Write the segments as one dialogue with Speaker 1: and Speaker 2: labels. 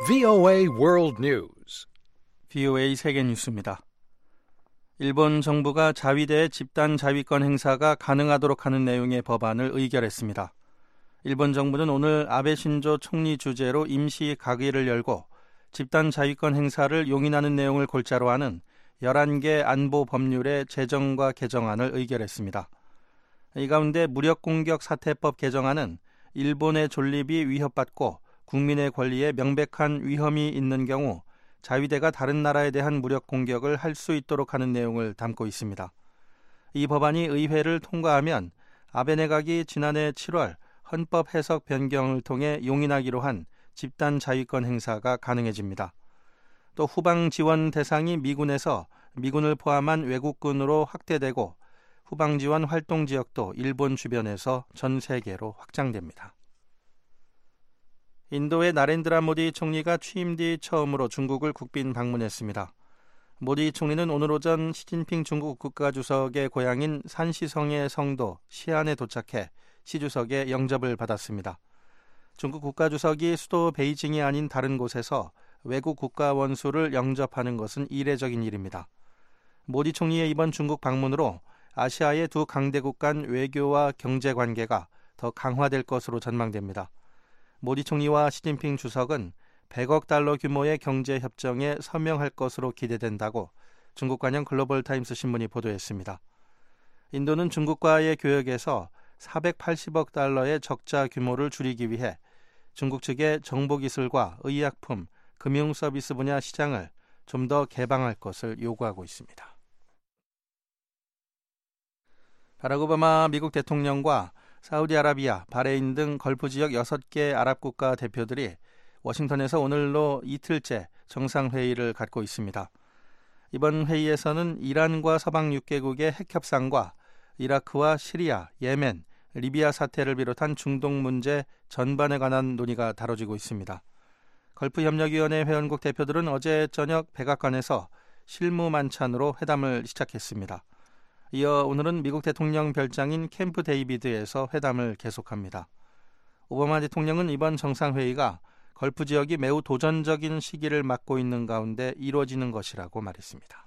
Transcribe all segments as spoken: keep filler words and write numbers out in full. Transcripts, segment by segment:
Speaker 1: 브이오에이 World News.
Speaker 2: 브이오에이 세계 뉴스입니다. 일본 정부가 자위대의 집단 자위권 행사가 가능하도록 하는 내용의 법안을 의결했습니다. 일본 정부는 오늘 아베 신조 총리 주재로 임시 가의를 열고 집단 자위권 행사를 용인하는 내용을 골자로 하는 열한 개 안보 법률의 제정과 개정안을 의결했습니다. 이 가운데 무력공격 사태법 개정안은 일본의 존립이 위협받고 국민의 권리에 명백한 위험이 있는 경우 자위대가 다른 나라에 대한 무력 공격을 할 수 있도록 하는 내용을 담고 있습니다. 이 법안이 의회를 통과하면 아베 내각이 지난해 칠월 헌법 해석 변경을 통해 용인하기로 한 집단 자위권 행사가 가능해집니다. 또 후방 지원 대상이 미군에서 미군을 포함한 외국군으로 확대되고 후방 지원 활동 지역도 일본 주변에서 전 세계로 확장됩니다. 인도의 나렌드라 모디 총리가 취임 뒤 처음으로 중국을 국빈 방문했습니다. 모디 총리는 오늘 오전 시진핑 중국 국가주석의 고향인 산시성의 성도 시안에 도착해 시 주석의 영접을 받았습니다. 중국 국가주석이 수도 베이징이 아닌 다른 곳에서 외국 국가 원수를 영접하는 것은 이례적인 일입니다. 모디 총리의 이번 중국 방문으로 아시아의 두 강대국 간 외교와 경제 관계가 더 강화될 것으로 전망됩니다. 모디 총리와 시진핑 주석은 백억 달러 규모의 경제 협정에 서명할 것으로 기대된다고 중국 관영 글로벌타임스 신문이 보도했습니다. 인도는 중국과의 교역에서 사백팔십억 달러의 적자 규모를 줄이기 위해 중국 측의 정보기술과 의약품, 금융서비스 분야 시장을 좀 더 개방할 것을 요구하고 있습니다. 바락 오바마 미국 대통령과 사우디아라비아, 바레인 등 걸프 지역 여섯 개 아랍 국가 대표들이 워싱턴에서 오늘로 이틀째 정상회의를 갖고 있습니다. 이번 회의에서는 이란과 서방 육 개국의 핵 협상과 이라크와 시리아, 예멘, 리비아 사태를 비롯한 중동 문제 전반에 관한 논의가 다뤄지고 있습니다. 걸프협력위원회 회원국 대표들은 어제 저녁 백악관에서 실무 만찬으로 회담을 시작했습니다. 이어 오늘은 미국 대통령 별장인 캠프 데이비드에서 회담을 계속합니다. 오바마 대통령은 이번 정상회의가 걸프 지역이 매우 도전적인 시기를 맞고 있는 가운데 이루어지는 것이라고 말했습니다.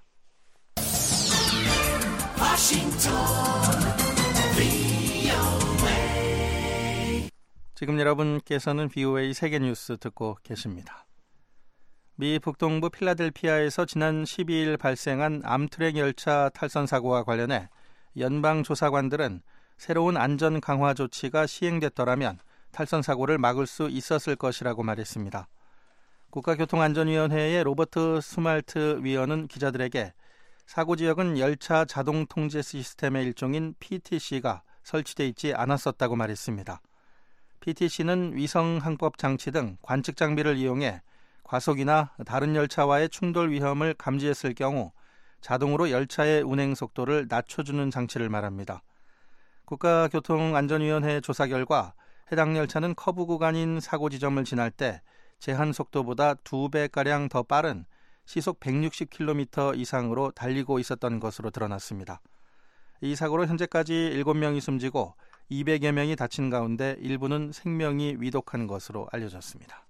Speaker 2: 지금 여러분께서는 브이오에이 세계뉴스 듣고 계십니다. 미 북동부 필라델피아에서 지난 십이 일 발생한 암트랙 열차 탈선 사고와 관련해 연방조사관들은 새로운 안전 강화 조치가 시행됐더라면 탈선 사고를 막을 수 있었을 것이라고 말했습니다. 국가교통안전위원회의 로버트 스말트 위원은 기자들에게 사고 지역은 열차 자동 통제 시스템의 일종인 피티씨가 설치돼 있지 않았었다고 말했습니다. 피티씨는 위성 항법 장치 등 관측 장비를 이용해 과속이나 다른 열차와의 충돌 위험을 감지했을 경우 자동으로 열차의 운행 속도를 낮춰주는 장치를 말합니다. 국가교통안전위원회 조사 결과 해당 열차는 커브 구간인 사고 지점을 지날 때 제한 속도보다 두 배가량 더 빠른 시속 백육십 킬로미터 이상으로 달리고 있었던 것으로 드러났습니다. 이 사고로 현재까지 일곱 명이 숨지고 이백여 명이 다친 가운데 일부는 생명이 위독한 것으로 알려졌습니다.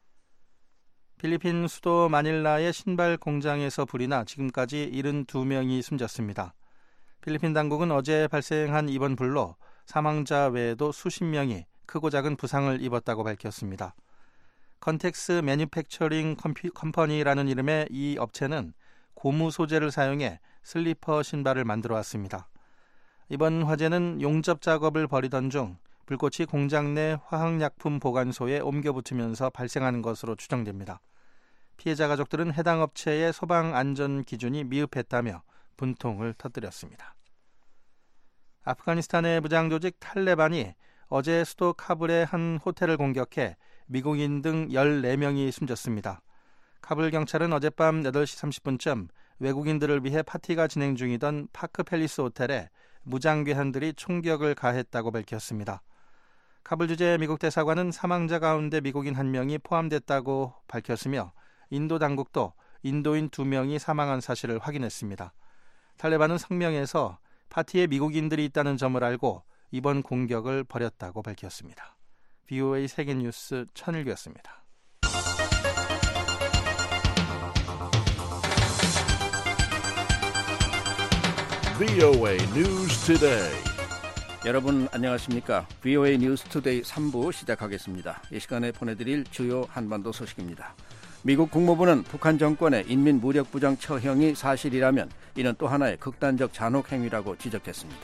Speaker 2: 필리핀 수도 마닐라의 신발 공장에서 불이 나 지금까지 칠십이 명이 숨졌습니다. 필리핀 당국은 어제 발생한 이번 불로 사망자 외에도 수십 명이 크고 작은 부상을 입었다고 밝혔습니다. 컨텍스 매뉴팩처링 컴퍼니라는 이름의 이 업체는 고무 소재를 사용해 슬리퍼 신발을 만들어 왔습니다. 이번 화재는 용접 작업을 벌이던 중 불꽃이 공장 내 화학약품 보관소에 옮겨 붙으면서 발생한 것으로 추정됩니다. 피해자 가족들은 해당 업체의 소방 안전 기준이 미흡했다며 분통을 터뜨렸습니다. 아프가니스탄의 무장조직 탈레반이 어제 수도 카불의 한 호텔을 공격해 미국인 등 열네 명이 숨졌습니다. 카불 경찰은 어젯밤 여덟 시 삼십 분쯤 외국인들을 위해 파티가 진행 중이던 파크 팰리스 호텔에 무장괴한들이 총격을 가했다고 밝혔습니다. 카불 주재 미국 대사관은 사망자 가운데 미국인 한 명이 포함됐다고 밝혔으며 인도 당국도 인도인 두 명이 사망한 사실을 확인했습니다. 탈레반은 성명에서 파티에 미국인들이 있다는 점을 알고 이번 공격을 벌였다고 밝혔습니다. 브이오에이 세계뉴스 천일규였습니다.
Speaker 3: 브이오에이 News Today.
Speaker 4: 여러분 안녕하십니까? 브이오에이 뉴스 투데이 삼 부 시작하겠습니다. 이 시간에 보내드릴 주요 한반도 소식입니다. 미국 국무부는 북한 정권의 인민무력부장 처형이 사실이라면 이는 또 하나의 극단적 잔혹 행위라고 지적했습니다.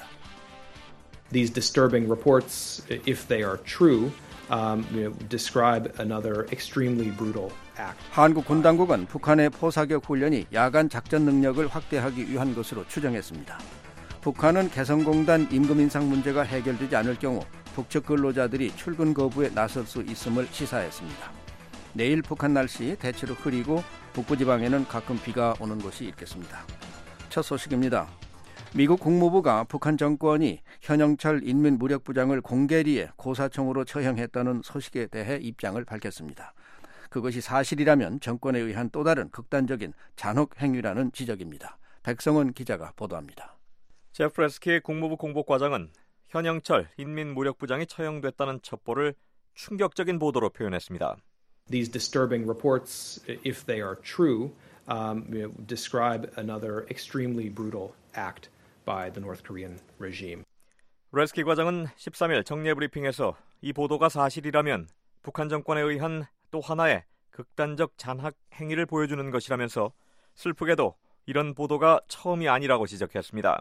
Speaker 5: These disturbing reports, if they are true, um, you know, describe another extremely brutal act.
Speaker 4: 한국 군 당국은 북한의 포사격 훈련이 야간 작전 능력을 확대하기 위한 것으로 추정했습니다. 북한은 개성공단 임금 인상 문제가 해결되지 않을 경우 북측 근로자들이 출근 거부에 나설 수 있음을 시사했습니다. 내일 북한 날씨 대체로 흐리고 북부지방에는 가끔 비가 오는 곳이 있겠습니다. 첫 소식입니다. 미국 국무부가 북한 정권이 현영철 인민무력부장을 공개리에 고사총으로 처형했다는 소식에 대해 입장을 밝혔습니다. 그것이 사실이라면 정권에 의한 또 다른 극단적인 잔혹 행위라는 지적입니다. 백성원 기자가 보도합니다.
Speaker 6: 제프 레스키 국무부 공보과장은 현영철 인민무력부장이 처형됐다는 첩보를 충격적인 보도로 표현했습니다.
Speaker 5: These disturbing reports, if they are true, um, you know, describe another extremely brutal act by the North Korean regime.
Speaker 6: 레스키 과장은 십삼 일 정례 브리핑에서 이 보도가 사실이라면 북한 정권에 의한 또 하나의 극단적 잔혹 행위를 보여주는 것이라면서 슬프게도 이런 보도가 처음이 아니라고 지적했습니다.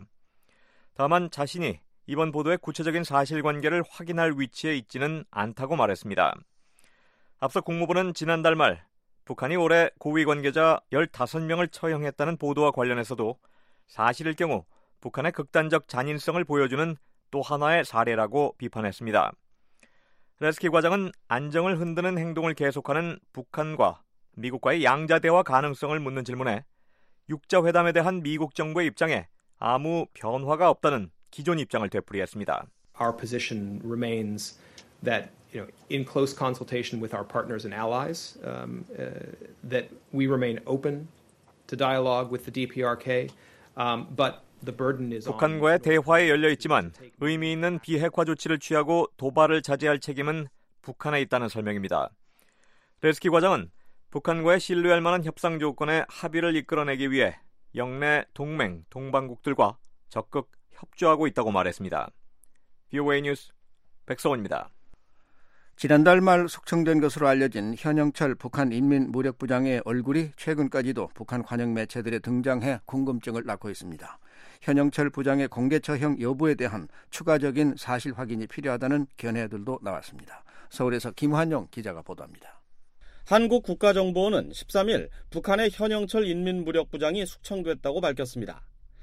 Speaker 6: 다만 자신이 이번 보도의 구체적인 사실관계를 확인할 위치에 있지는 않다고 말했습니다. 앞서 국무부는 지난달 말 북한이 올해 고위 관계자 열다섯 명을 처형했다는 보도와 관련해서도 사실일 경우 북한의 극단적 잔인성을 보여주는 또 하나의 사례라고 비판했습니다. 레스키 과장은 안정을 흔드는 행동을 계속하는 북한과 미국과의 양자 대화 가능성을 묻는 질문에 육자 회담에 대한 미국 정부의 입장에 아무 변화가 없다는 기존 입장을 되풀이했습니다.
Speaker 5: Our position remains that, you know, in close consultation with our partners and allies, um, uh, that we remain open to dialogue with the 디피아르케이, um, but the burden is on.
Speaker 6: 북한과의 대화에 열려 있지만 의미 있는 비핵화 조치를 취하고 도발을 자제할 책임은 북한에 있다는 설명입니다. 레스키 과장은 북한과의 신뢰할 만한 협상 조건의 합의를 이끌어내기 위해 영내 동맹, 동반국들과 적극 협조하고 있다고 말했습니다. 브이오에이 뉴스 백성원입니다.
Speaker 4: 지난달 말 숙청된 것으로 알려진 현영철 북한 인민무력부장의 얼굴이 최근까지도 북한 관영 매체들에 등장해 궁금증을 낳고 있습니다. 현영철 부장의 공개 처형 여부에 대한 추가적인 사실 확인이 필요하다는 견해들도 나왔습니다. 서울에서 김환용 기자가 보도합니다.
Speaker 7: 한국 국가정보원은 십삼 일 북한의 현영철 인민무력부장이 숙청됐다고 밝혔습니다.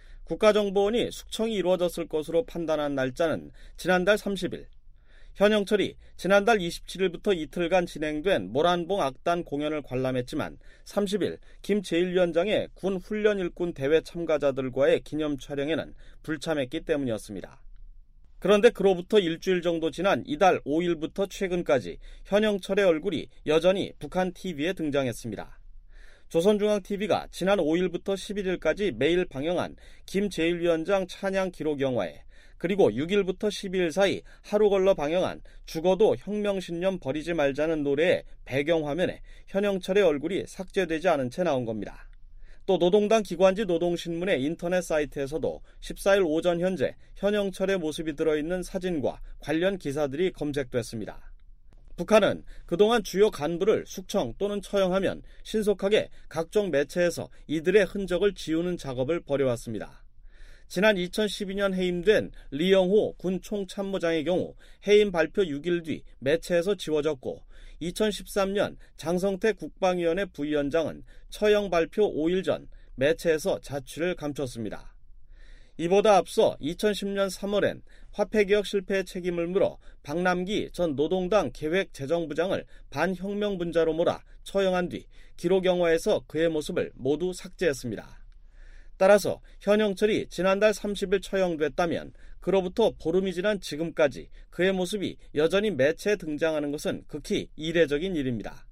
Speaker 7: 국가정보원이 숙청이 이루어졌을 것으로 판단한 날짜는 지난달 삼십 일. 현영철이 지난달 이십칠 일부터 이틀간 진행된 모란봉 악단 공연을 관람했지만 삼십 일 김 제일 위원장의 군 훈련 일꾼 대회 참가자들과의 기념 촬영에는 불참했기 때문이었습니다. 그런데 그로부터 일주일 정도 지난 이달 오 일부터 최근까지 현영철의 얼굴이 여전히 북한 티비에 등장했습니다. 조선중앙티비가 지난 오 일부터 십일 일까지 매일 방영한 김 제일 위원장 찬양 기록 영화에 그리고 육 일부터 십이 일 사이 하루 걸러 방영한 죽어도 혁명신념 버리지 말자는 노래의 배경화면에 현영철의 얼굴이 삭제되지 않은 채 나온 겁니다. 또 노동당 기관지 노동신문의 인터넷 사이트에서도 십사 일 오전 현재 현영철의 모습이 들어있는 사진과 관련 기사들이 검색됐습니다. 북한은 그동안 주요 간부를 숙청 또는 처형하면 신속하게 각종 매체에서 이들의 흔적을 지우는 작업을 벌여왔습니다. 지난 이천십이 년 해임된 리영호 군 총참모장의 경우 해임 발표 육 일 뒤 매체에서 지워졌고 이천십삼 년 장성태 국방위원회 부위원장은 처형 발표 오 일 전 매체에서 자취를 감췄습니다. 이보다 앞서 이천십 년 삼월엔 화폐개혁 실패의 책임을 물어 박남기 전 노동당 계획재정부장을 반혁명분자로 몰아 처형한 뒤 기록 영화에서 그의 모습을 모두 삭제했습니다. 따라서 현영철이 지난달 삼십 일 처형됐다면 그로부터 보름이 지난 지금까지 그의 모습이 여전히 매체에 등장하는 것은 극히 이례적인 일입니다.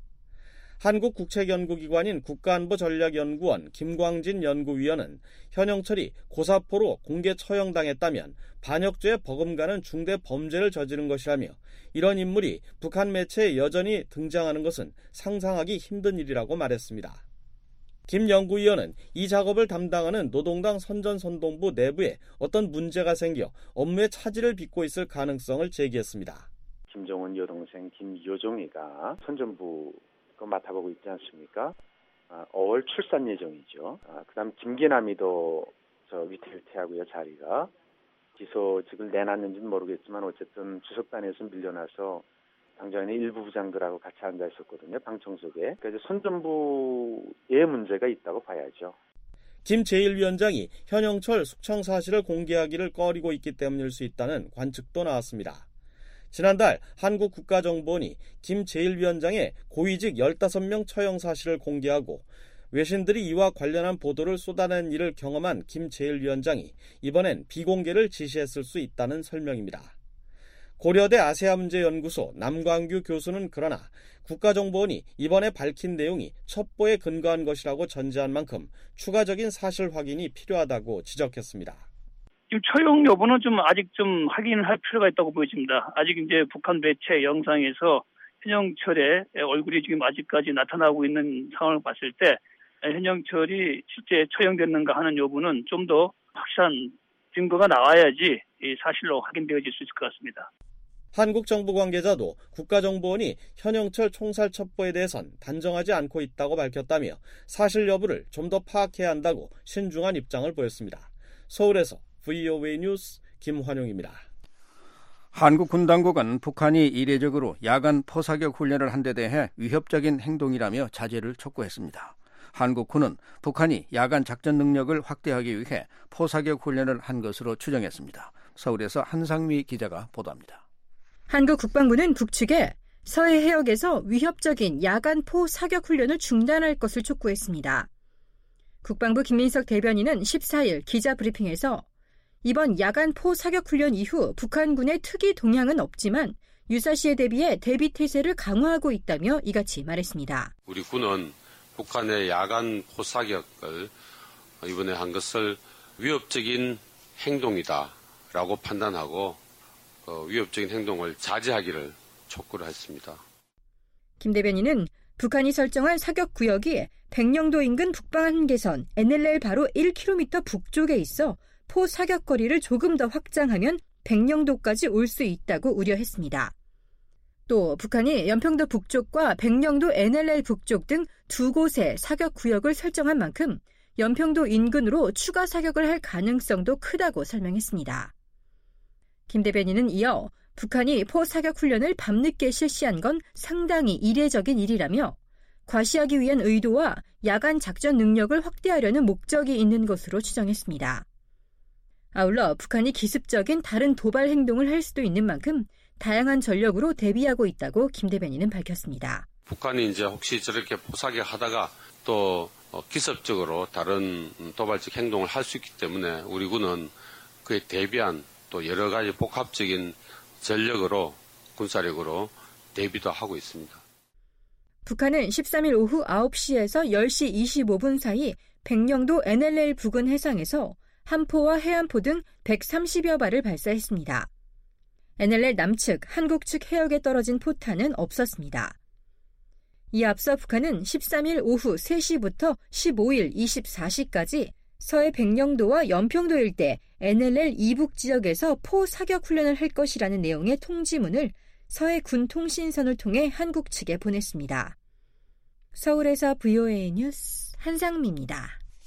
Speaker 7: 한국국책연구기관인 국가안보전략연구원 김광진 연구위원은 현영철이 고사포로 공개 처형당했다면 반역죄에 버금가는 중대 범죄를 저지른 것이라며 이런 인물이 북한 매체에 여전히 등장하는 것은 상상하기 힘든 일이라고 말했습니다. 김 연구위원은 이 작업을 담당하는 노동당 선전선동부 내부에 어떤 문제가 생겨 업무에 차질을 빚고 있을 가능성을 제기했습니다.
Speaker 8: 김정은 여동생 김여종이가 선전부 맡아보고 있지 않습니까? 어월 출산 예정이죠. 그다음 김기남이도 저 위태위태하고요, 자리가. 기소직을 내놨는지는 모르겠지만 어쨌든 주석단에서 밀려나서 당장에 일부 부장들하고 같이 앉아 있었거든요, 방청석에. 그래서 선전부에 문제가 있다고 봐야죠.
Speaker 7: 김 제일 위원장이 현영철 숙청 사실을 공개하기를 꺼리고 있기 때문일 수 있다는 관측도 나왔습니다. 지난달 한국국가정보원이 김 제일 위원장의 고위직 열다섯 명 처형 사실을 공개하고 외신들이 이와 관련한 보도를 쏟아낸 일을 경험한 김 제일 위원장이 이번엔 비공개를 지시했을 수 있다는 설명입니다. 고려대 아세아문제연구소 남광규 교수는 그러나 국가정보원이 이번에 밝힌 내용이 첩보에 근거한 것이라고 전제한 만큼 추가적인 사실 확인이 필요하다고 지적했습니다.
Speaker 9: 지금 처형 여부는 좀 아직 좀 확인을 할 필요가 있다고 보여집니다. 아직 이제 북한 매체 영상에서 현영철의 얼굴이 지금 아직까지 나타나고 있는 상황을 봤을 때 현영철이 실제 처형됐는가 하는 여부는 좀 더 확실한 증거가 나와야지 이 사실로 확인되어질 수 있을 것 같습니다.
Speaker 7: 한국 정부 관계자도 국가정보원이 현영철 총살 첩보에 대해선 단정하지 않고 있다고 밝혔다며 사실 여부를 좀 더 파악해야 한다고 신중한 입장을 보였습니다. 서울에서 브이오에이 뉴스 김환용입니다.
Speaker 4: 한국 군당국은 북한이 이례적으로 야간 포사격 훈련을 한 데 대해 위협적인 행동이라며 자제를 촉구했습니다. 한국군은 북한이 야간 작전 능력을 확대하기 위해 포사격 훈련을 한 것으로 추정했습니다. 서울에서 한상미 기자가 보도합니다.
Speaker 10: 한국 국방부는 북측에 서해 해역에서 위협적인 야간 포 사격 훈련을 중단할 것을 촉구했습니다. 국방부 김민석 대변인은 십사일 기자 브리핑에서 이번 야간 포 사격 훈련 이후 북한군의 특이 동향은 없지만 유사시에 대비해 대비 태세를 강화하고 있다며 이같이 말했습니다.
Speaker 11: 우리 군은 북한의 야간 포 사격을 이번에 한 것을 위협적인 행동이다라고 판단하고 어, 위협적인 행동을 자제하기를 촉구를 했습니다.
Speaker 10: 김 대변인은 북한이 설정한 사격 구역이 백령도 인근 북방 한계선 엔엘엘 바로 일 킬로미터 북쪽에 있어 포 사격거리를 조금 더 확장하면 백령도까지 올 수 있다고 우려했습니다. 또 북한이 연평도 북쪽과 백령도 엔엘엘 북쪽 등 두 곳에 사격 구역을 설정한 만큼 연평도 인근으로 추가 사격을 할 가능성도 크다고 설명했습니다. 김 대변인은 이어 북한이 포 사격 훈련을 밤늦게 실시한 건 상당히 이례적인 일이라며 과시하기 위한 의도와 야간 작전 능력을 확대하려는 목적이 있는 것으로 추정했습니다. 아울러 북한이 기습적인 다른 도발 행동을 할 수도 있는 만큼 다양한 전력으로 대비하고 있다고 김 대변인은 밝혔습니다.
Speaker 11: 북한이 이제 혹시 저렇게 포사격 하다가 또 기습적으로 다른 도발적 행동을 할 수 있기 때문에 우리 군은 그에 대비한 또 여러 가지 복합적인 전력으로 군사력으로 대비도 하고 있습니다.
Speaker 10: 북한은 십삼일 오후 아홉 시에서 열 시 이십오 분 사이 백령도 엔엘엘 부근 해상에서 함포와 해안포 등 백삼십여 발을 발사했습니다. 엔엘엘 남측, 한국 측 해역에 떨어진 포탄은 없었습니다. 이에 앞서 북한은 십삼일 오후 세 시부터 십오일 이십사 시까지 서해 백령도와 연평도 일대 엔엘엘 이북 지역에서 포 사격 훈련을 할 것이라는 내용의 통지문을 서해 군 통신선을 통해 한국 측에 보냈습니다. 서울에서 브이오에이 뉴스 한상미입니다.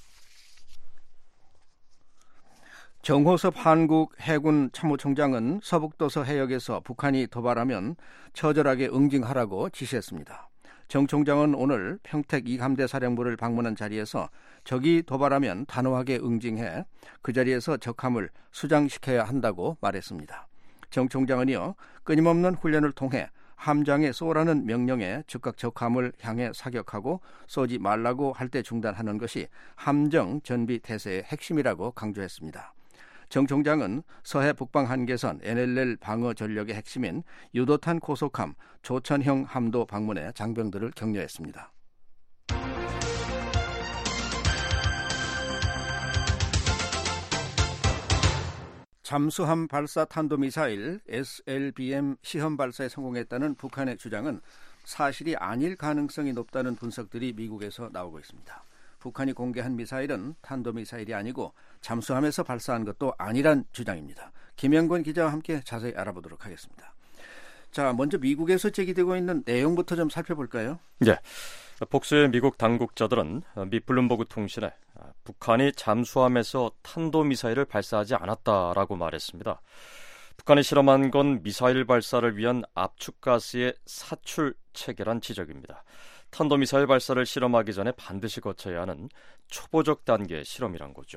Speaker 4: 정호섭 한국 해군 참모총장은 서북도서 해역에서 북한이 도발하면 처절하게 응징하라고 지시했습니다. 정 총장은 오늘 평택 이 함대 사령부를 방문한 자리에서 적이 도발하면 단호하게 응징해 그 자리에서 적함을 수장시켜야 한다고 말했습니다. 정 총장은요, 끊임없는 훈련을 통해 함장에 쏘라는 명령에 즉각 적함을 향해 사격하고 쏘지 말라고 할 때 중단하는 것이 함정 전비 태세의 핵심이라고 강조했습니다. 정 총장은 서해 북방 한계선 엔엘엘 방어 전력의 핵심인 유도탄 고속함 조천형 함도 방문해 장병들을 격려했습니다. 잠수함 발사 탄도미사일 에스엘비엠 시험 발사에 성공했다는 북한의 주장은 사실이 아닐 가능성이 높다는 분석들이 미국에서 나오고 있습니다. 북한이 공개한 미사일은 탄도미사일이 아니고 잠수함에서 발사한 것도 아니란 주장입니다. 김영권 기자와 함께 자세히 알아보도록 하겠습니다. 자, 먼저 미국에서 제기되고 있는 내용부터 좀 살펴볼까요?
Speaker 12: 네. 복수의 미국 당국자들은 미 블룸버그 통신에 북한이 잠수함에서 탄도미사일을 발사하지 않았다라고 말했습니다. 북한이 실험한 건 미사일 발사를 위한 압축가스의 사출 체계란 지적입니다. 탄도미사일 발사를 실험하기 전에 반드시 거쳐야 하는 초보적 단계의 실험이란 거죠.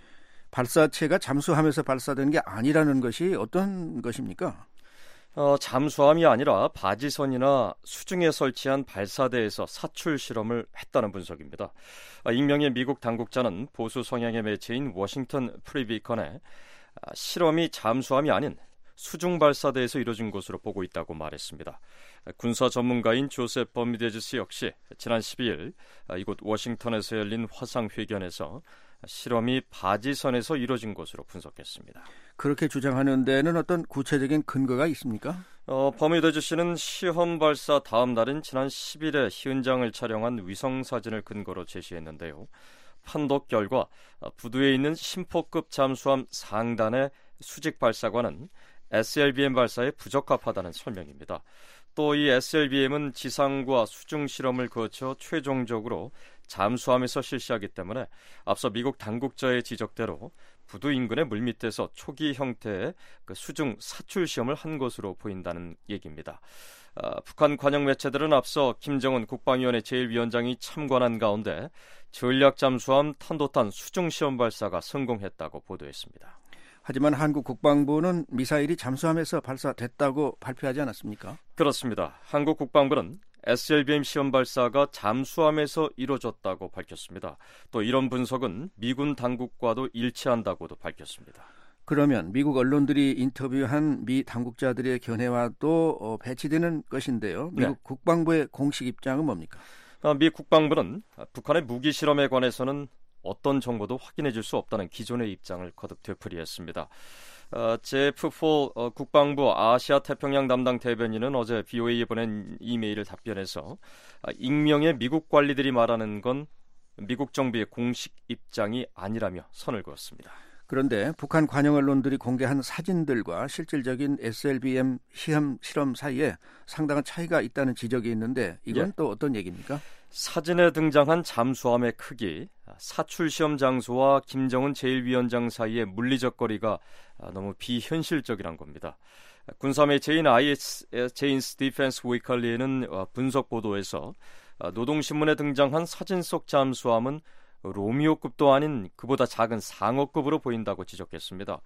Speaker 4: 발사체가 잠수함에서 발사된 게 아니라는 것이 어떤 것입니까?
Speaker 12: 어, 잠수함이 아니라 바지선이나 수중에 설치한 발사대에서 사출 실험을 했다는 분석입니다. 아, 익명의 미국 당국자는 보수 성향의 매체인 워싱턴 프리비컨에 아, 실험이 잠수함이 아닌 수중 발사대에서 이뤄진 것으로 보고 있다고 말했습니다. 군사 전문가인 조셉 버미데즈스 역시 지난 십이일 아, 이곳 워싱턴에서 열린 화상회견에서 실험이 바지선에서 이뤄진 것으로 분석했습니다.
Speaker 4: 그렇게 주장하는 데는 어떤 구체적인 근거가 있습니까?
Speaker 12: 어, 버미데즈 씨는 시험 발사 다음 날인 지난 십일에 현장을 촬영한 위성 사진을 근거로 제시했는데요. 판독 결과 부두에 있는 심포급 잠수함 상단의 수직 발사관은 에스엘비엠 발사에 부적합하다는 설명입니다. 또 이 에스엘비엠은 지상과 수중 실험을 거쳐 최종적으로 잠수함에서 실시하기 때문에 앞서 미국 당국자의 지적대로 부두 인근의 물밑에서 초기 형태의 그 수중 사출 시험을 한 것으로 보인다는 얘기입니다. 아, 북한 관영 매체들은 앞서 김정은 국방위원회 제일 위원장이 참관한 가운데 전략 잠수함 탄도탄 수중 시험 발사가 성공했다고 보도했습니다.
Speaker 4: 하지만 한국 국방부는 미사일이 잠수함에서 발사됐다고 발표하지 않았습니까?
Speaker 12: 그렇습니다. 한국 국방부는 에스엘비엠 시험 발사가 잠수함에서 이뤄졌다고 밝혔습니다. 또 이런 분석은 미군 당국과도 일치한다고도 밝혔습니다.
Speaker 4: 그러면 미국 언론들이 인터뷰한 미 당국자들의 견해와도 어, 배치되는 것인데요. 미국 네. 국방부의 공식 입장은 뭡니까?
Speaker 12: 아, 미 국방부는 북한의 무기 실험에 관해서는 어떤 정보도 확인해 줄 수 없다는 기존의 입장을 거듭 되풀이했습니다. 어, 제프 폴 어, 국방부 아시아 태평양 담당 대변인은 어제 브이오에이에 보낸 이메일을 답변해서 아, 익명의 미국 관리들이 말하는 건 미국 정부의 공식 입장이 아니라며 선을 그었습니다.
Speaker 4: 그런데 북한 관영 언론들이 공개한 사진들과 실질적인 에스엘비엠 시험 실험 사이에 상당한 차이가 있다는 지적이 있는데 이건 예. 또 어떤 얘기입니까?
Speaker 12: 사진에 등장한 잠수함의 크기, 사출 시험 장소와 김정은 제일 위원장 사이의 물리적 거리가 너무 비현실적이란 겁니다. 군사 매체인 아이에스 디펜스 위클리는 분석 보도에서 노동신문에 등장한 사진 속 잠수함은 로미오급도 아닌 그보다 작은 상어급으로 보인다고 지적했습니다.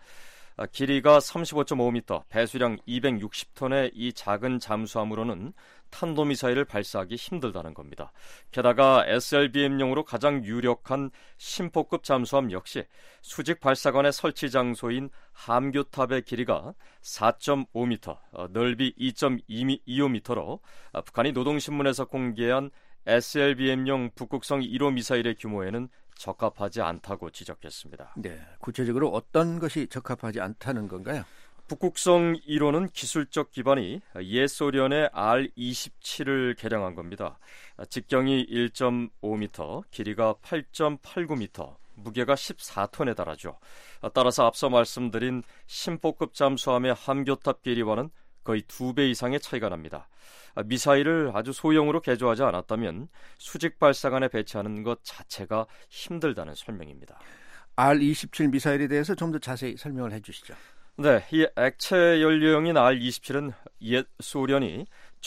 Speaker 12: 길이가 삼십오 점 오 미터, 배수량 이백육십 톤의 이 작은 잠수함으로는 탄도미사일을 발사하기 힘들다는 겁니다. 게다가 에스엘비엠용으로 가장 유력한 심포급 잠수함 역시 수직 발사관의 설치 장소인 함교탑의 길이가 사 점 오 미터, 넓이 이 점 이오 미터로 북한이 노동신문에서 공개한 에스엘비엠용 북극성 일 호 미사일의 규모에는 적합하지 않다고 지적했습니다.
Speaker 4: 네, 구체적으로 어떤 것이 적합하지 않다는 건가요?
Speaker 12: 북극성 일 호는 기술적 기반이 옛 소련의 알 이십칠을 개량한 겁니다. 직경이 일 점 오 미터, 길이가 팔 점 팔구 미터, 무게가 십사 톤에 달하죠. 따라서 앞서 말씀드린 심포급 잠수함의 함교탑 길이와는 거의 두 배 이상의 차이가 납니다. 미사일을 아주 소형으로 개조하지 않았다면 수직 발사관에 배치하는 것 자체가 힘들다는 설명입니다.
Speaker 4: 알 이십칠 미사일에 대해서 좀 더 자세히 설명을 해주시죠.
Speaker 12: 네, 이 액체 연료형인 알 이십칠은 옛 소련이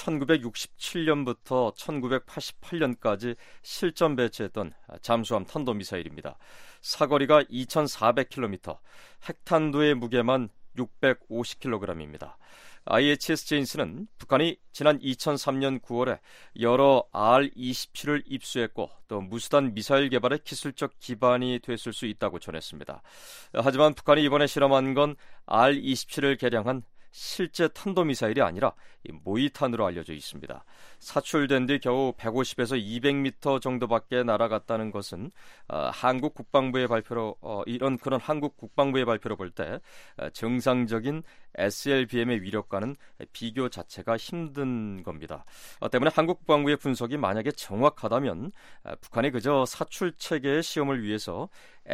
Speaker 12: 천구백육십칠 년부터 천구백팔십팔 년까지 실전 배치했던 잠수함 탄도미사일입니다. 사거리가 이천사백 킬로미터, 핵탄두의 무게만 육백오십 킬로그램입니다. 아이에이치에스 제인스는 북한이 지난 이천삼 년 구월에 여러 알 이십칠을 입수했고 또 무수단 미사일 개발의 기술적 기반이 됐을 수 있다고 전했습니다. 하지만 북한이 이번에 실험한 건 알 이십칠을 개량한 실제 탄도미사일이 아니라 모의탄으로 알려져 있습니다. 사출된 뒤 겨우 백오십에서 이백 미터 정도밖에 날아갔다는 것은 어, 한국 국방부의 발표로 어, 이런 그런 한국 국방부의 발표로 볼 때 어, 정상적인 에스엘비엠의 위력과는 비교 자체가 힘든 겁니다. 어, 때문에 한국 국방부의 분석이 만약에 정확하다면 어, 북한이 그저 사출 체계의 시험을 위해서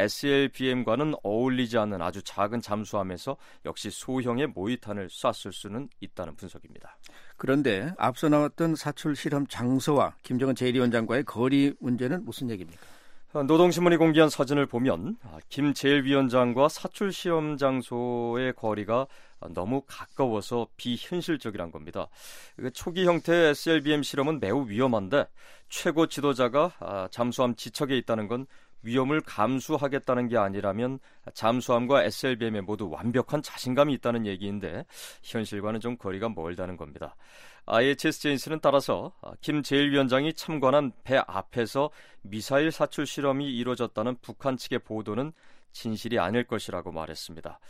Speaker 12: 에스엘비엠과는 어울리지 않는 아주 작은 잠수함에서 역시 소형의 모의탄을 쐈을 수는 있다는 분석입니다.
Speaker 4: 그런데 앞서 나왔던 사출 실험 장소와 김정은 제일 위원장과의 거리 문제는 무슨 얘기입니까?
Speaker 12: 노동신문이 공개한 사진을 보면 김 제일 위원장과 사출 시험 장소의 거리가 너무 가까워서 비현실적이란 겁니다. 초기 형태의 에스엘비엠 실험은 매우 위험한데 최고 지도자가 잠수함 지척에 있다는 건 위험을 감수하겠다는 게 아니라면 잠수함과 에스엘비엠에 모두 완벽한 자신감이 있다는 얘기인데 현실과는 좀 거리가 멀다는 겁니다. 아이에이치에스 제인스는 따라서 김 제일 위원장이 참관한 배 앞에서 미사일 사출 실험이 이루어졌다는 북한 측의 보도는 진실이 아닐 것이라고 말했습니다.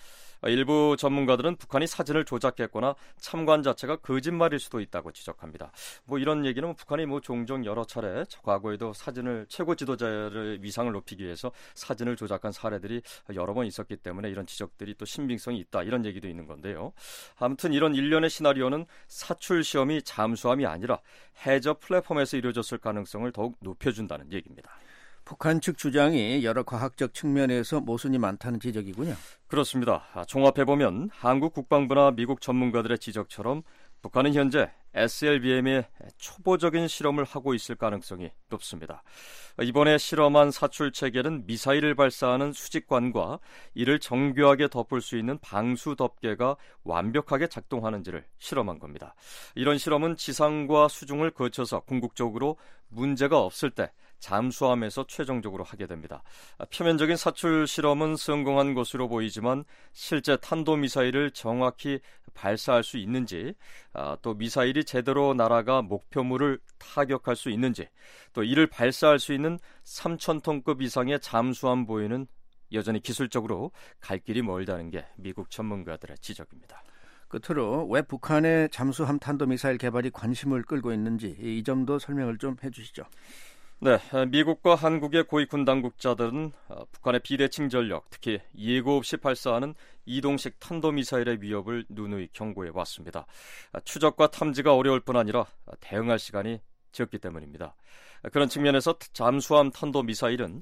Speaker 12: 일부 전문가들은 북한이 사진을 조작했거나 참관 자체가 거짓말일 수도 있다고 지적합니다. 뭐 이런 얘기는 북한이 뭐 종종 여러 차례 과거에도 사진을 최고 지도자의 위상을 높이기 위해서 사진을 조작한 사례들이 여러 번 있었기 때문에 이런 지적들이 또 신빙성이 있다 이런 얘기도 있는 건데요. 아무튼 이런 일련의 시나리오는 사출 시험이 잠수함이 아니라 해저 플랫폼에서 이루어졌을 가능성을 더욱 높여준다는 얘기입니다.
Speaker 4: 북한 측 주장이 여러 과학적 측면에서 모순이 많다는 지적이군요.
Speaker 12: 그렇습니다. 종합해보면 한국 국방부나 미국 전문가들의 지적처럼 북한은 현재 에스엘비엠의 초보적인 실험을 하고 있을 가능성이 높습니다. 이번에 실험한 사출 체계는 미사일을 발사하는 수직관과 이를 정교하게 덮을 수 있는 방수 덮개가 완벽하게 작동하는지를 실험한 겁니다. 이런 실험은 지상과 수중을 거쳐서 궁극적으로 문제가 없을 때 잠수함에서 최종적으로 하게 됩니다. 표면적인 사출 실험은 성공한 것으로 보이지만 실제 탄도미사일을 정확히 발사할 수 있는지, 또 미사일이 제대로 날아가 목표물을 타격할 수 있는지, 또 이를 발사할 수 있는 삼천 톤급 이상의 잠수함 보유는 여전히 기술적으로 갈 길이 멀다는 게 미국 전문가들의 지적입니다.
Speaker 4: 끝으로 왜 북한의 잠수함 탄도미사일 개발이 관심을 끌고 있는지 이 점도 설명을 좀 해주시죠.
Speaker 12: 네, 미국과 한국의 고위군 당국자들은 북한의 비대칭 전력, 특히 예고 없이 발사하는 이동식 탄도미사일의 위협을 누누이 경고해 왔습니다. 추적과 탐지가 어려울 뿐 아니라 대응할 시간이 적기 때문입니다. 그런 측면에서 잠수함 탄도미사일은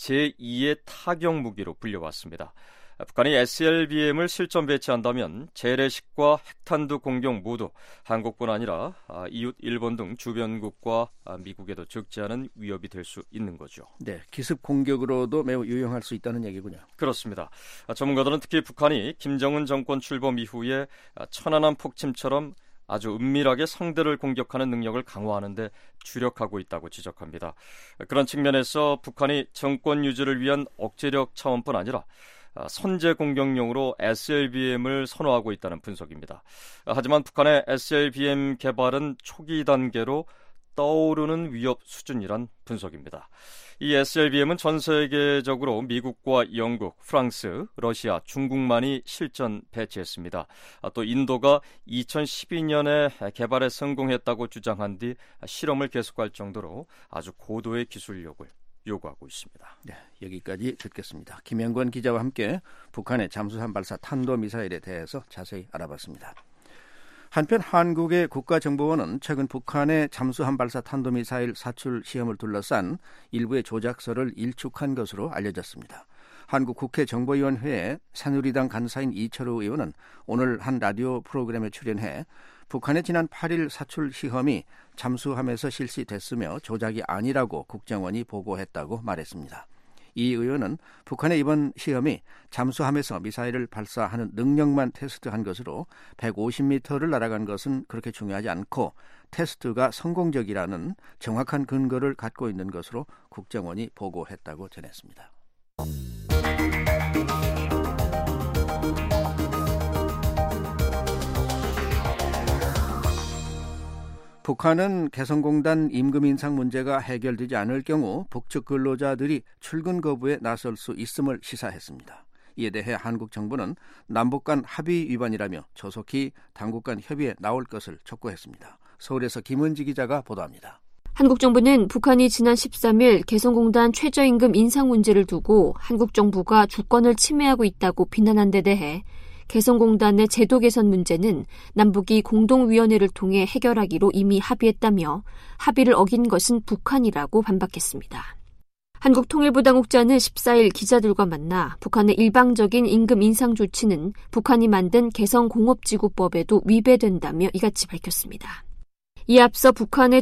Speaker 12: 제이의 타격 무기로 불려왔습니다. 북한이 에스엘비엠을 실전 배치한다면 재래식과 핵탄두 공격 모두 한국뿐 아니라 이웃 일본 등 주변국과 미국에도 적지 않은 위협이 될 수 있는 거죠.
Speaker 4: 네, 기습 공격으로도 매우 유용할 수 있다는 얘기군요.
Speaker 12: 그렇습니다. 전문가들은 특히 북한이 김정은 정권 출범 이후에 천안함 폭침처럼 아주 은밀하게 상대를 공격하는 능력을 강화하는 데 주력하고 있다고 지적합니다. 그런 측면에서 북한이 정권 유지를 위한 억제력 차원뿐 아니라 선제 공격용으로 에스엘비엠을 선호하고 있다는 분석입니다. 하지만 북한의 에스엘비엠 개발은 초기 단계로 떠오르는 위협 수준이란 분석입니다. 이 에스엘비엠은 전 세계적으로 미국과 영국, 프랑스, 러시아, 중국만이 실전 배치했습니다. 또 인도가 이천십이 년에 개발에 성공했다고 주장한 뒤 실험을 계속할 정도로 아주 고도의 기술력을 요구하고 있습니다.
Speaker 4: 네, 여기까지 듣겠습니다. 김영권 기자와 함께 북한의 잠수함 발사 탄도미사일에 대해서 자세히 알아봤습니다. 한편 한국의 국가정보원은 최근 북한의 잠수함 발사 탄도미사일 사출 시험을 둘러싼 일부의 조작서를 일축한 것으로 알려졌습니다. 한국 국회 정보위원회의 새누리당 간사인 이철우 의원은 오늘 한 라디오 프로그램에 출연해 북한의 지난 팔 일 사출 시험이 잠수함에서 실시됐으며 조작이 아니라고 국정원이 보고했다고 말했습니다. 이 의원은 북한의 이번 시험이 잠수함에서 미사일을 발사하는 능력만 테스트한 것으로 백오십 미터를 날아간 것은 그렇게 중요하지 않고 테스트가 성공적이라는 정확한 근거를 갖고 있는 것으로 국정원이 보고했다고 전했습니다. 북한은 개성공단 임금 인상 문제가 해결되지 않을 경우 북측 근로자들이 출근 거부에 나설 수 있음을 시사했습니다. 이에 대해 한국 정부는 남북 간 합의 위반이라며 조속히 당국 간 협의에 나올 것을 촉구했습니다. 서울에서 김은지 기자가 보도합니다.
Speaker 13: 한국 정부는 북한이 지난 십삼 일 개성공단 최저임금 인상 문제를 두고 한국 정부가 주권을 침해하고 있다고 비난한 데 대해 개성공단의 제도 개선 문제는 남북이 공동위원회를 통해 해결하기로 이미 합의했다며 합의를 어긴 것은 북한이라고 반박했습니다. 한국통일부 당국자는 십사 일 기자들과 만나 북한의 일방적인 임금 인상 조치는 북한이 만든 개성공업지구법에도 위배된다며 이같이 밝혔습니다. 이에 앞서 북한의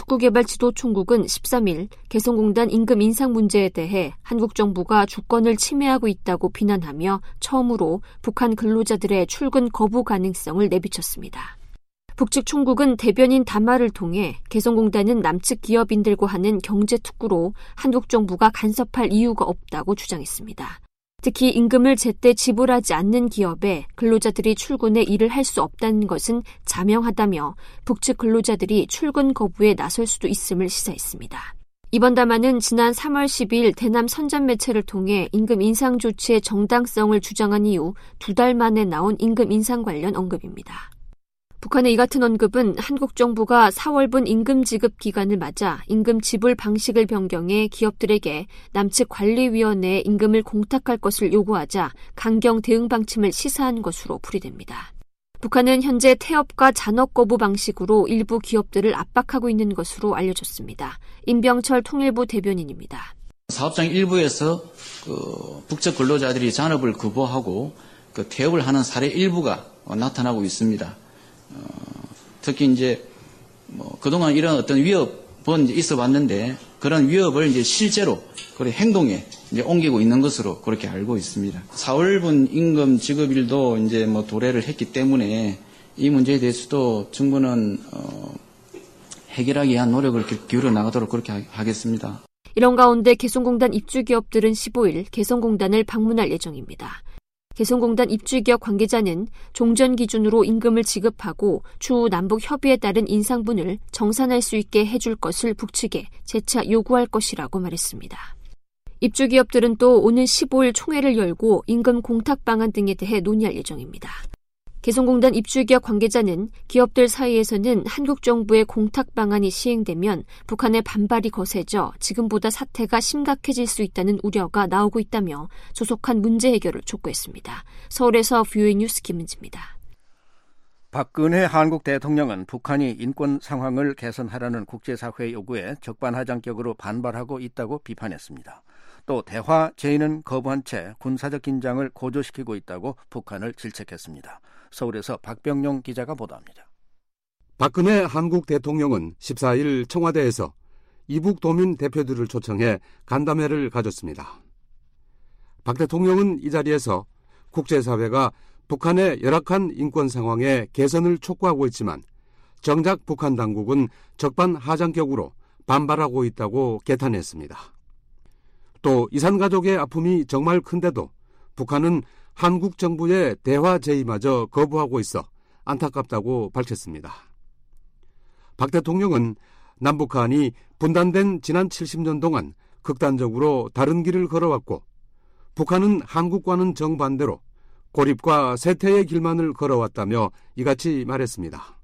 Speaker 13: 중앙특구개발지도총국은 십삼 일 개성공단 임금 인상 문제에 대해 한국 정부가 주권을 침해하고 있다고 비난하며 처음으로 북한 근로자들의 출근 거부 가능성을 내비쳤습니다. 북측 총국은 대변인 담화를 통해 개성공단은 남측 기업인들과 하는 경제특구로 한국 정부가 간섭할 이유가 없다고 주장했습니다. 특히 임금을 제때 지불하지 않는 기업에 근로자들이 출근해 일을 할 수 없다는 것은 자명하다며 북측 근로자들이 출근 거부에 나설 수도 있음을 시사했습니다. 이번 담화는 지난 삼월 십이일 대남 선전 매체를 통해 임금 인상 조치의 정당성을 주장한 이후 두 달 만에 나온 임금 인상 관련 언급입니다. 북한의 이 같은 언급은 한국 정부가 사월분 임금 지급 기간을 맞아 임금 지불 방식을 변경해 기업들에게 남측 관리위원회에 임금을 공탁할 것을 요구하자 강경 대응 방침을 시사한 것으로 풀이됩니다. 북한은 현재 태업과 잔업 거부 방식으로 일부 기업들을 압박하고 있는 것으로 알려졌습니다. 임병철 통일부 대변인입니다.
Speaker 14: 사업장 일부에서 그 북측 근로자들이 잔업을 거부하고 그 태업을 하는 사례 일부가 나타나고 있습니다. 어, 특히 이제 뭐 그동안 이런 어떤 위협은 있어 왔는데 그런 위협을 이제 실제로 그런 행동에 이제 옮기고 있는 것으로 그렇게 알고 있습니다. 사월분 임금 지급일도 이제 뭐 도래를 했기 때문에 이 문제에 대해서도 정부는 어, 해결하기 위한 노력을 기울여 나가도록 그렇게 하겠습니다.
Speaker 13: 이런 가운데 개성공단 입주기업들은 십오일 개성공단을 방문할 예정입니다. 개성공단 입주기업 관계자는 종전 기준으로 임금을 지급하고 추후 남북 협의에 따른 인상분을 정산할 수 있게 해줄 것을 북측에 재차 요구할 것이라고 말했습니다. 입주기업들은 또 오는 십오일 총회를 열고 임금 공탁 방안 등에 대해 논의할 예정입니다. 개성공단 입주기업 관계자는 기업들 사이에서는 한국 정부의 공탁 방안이 시행되면 북한의 반발이 거세져 지금보다 사태가 심각해질 수 있다는 우려가 나오고 있다며 조속한 문제 해결을 촉구했습니다. 서울에서 브이오에이 뉴스 김은지입니다.
Speaker 4: 박근혜 한국 대통령은 북한이 인권 상황을 개선하라는 국제사회의 요구에 적반하장격으로 반발하고 있다고 비판했습니다. 또 대화 제의는 거부한 채 군사적 긴장을 고조시키고 있다고 북한을 질책했습니다. 서울에서 박병용 기자가 보도합니다.
Speaker 15: 박근혜 한국 대통령은 십사일 청와대에서 이북 도민 대표들을 초청해 간담회를 가졌습니다. 박 대통령은 이 자리에서 국제사회가 북한의 열악한 인권 상황에 개선을 촉구하고 있지만 정작 북한 당국은 적반하장격으로 반발하고 있다고 개탄했습니다. 또 이산가족의 아픔이 정말 큰데도 북한은 한국 정부의 대화 제의마저 거부하고 있어 안타깝다고 밝혔습니다. 박 대통령은 남북한이 분단된 지난 칠십 년 동안 극단적으로 다른 길을 걸어왔고 북한은 한국과는 정반대로 고립과 쇠퇴의 길만을 걸어왔다며 이같이 말했습니다.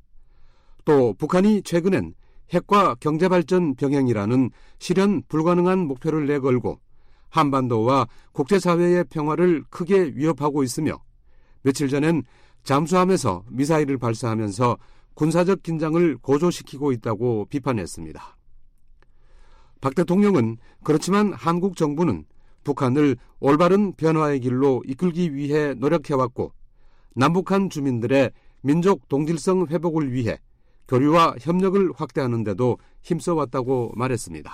Speaker 15: 또 북한이 최근엔 핵과 경제발전 병행이라는 실현 불가능한 목표를 내걸고 한반도와 국제사회의 평화를 크게 위협하고 있으며 며칠 전엔 잠수함에서 미사일을 발사하면서 군사적 긴장을 고조시키고 있다고 비판했습니다. 박 대통령은 그렇지만 한국 정부는 북한을 올바른 변화의 길로 이끌기 위해 노력해왔고 남북한 주민들의 민족 동질성 회복을 위해 교류와 협력을 확대하는 데도 힘써왔다고 말했습니다.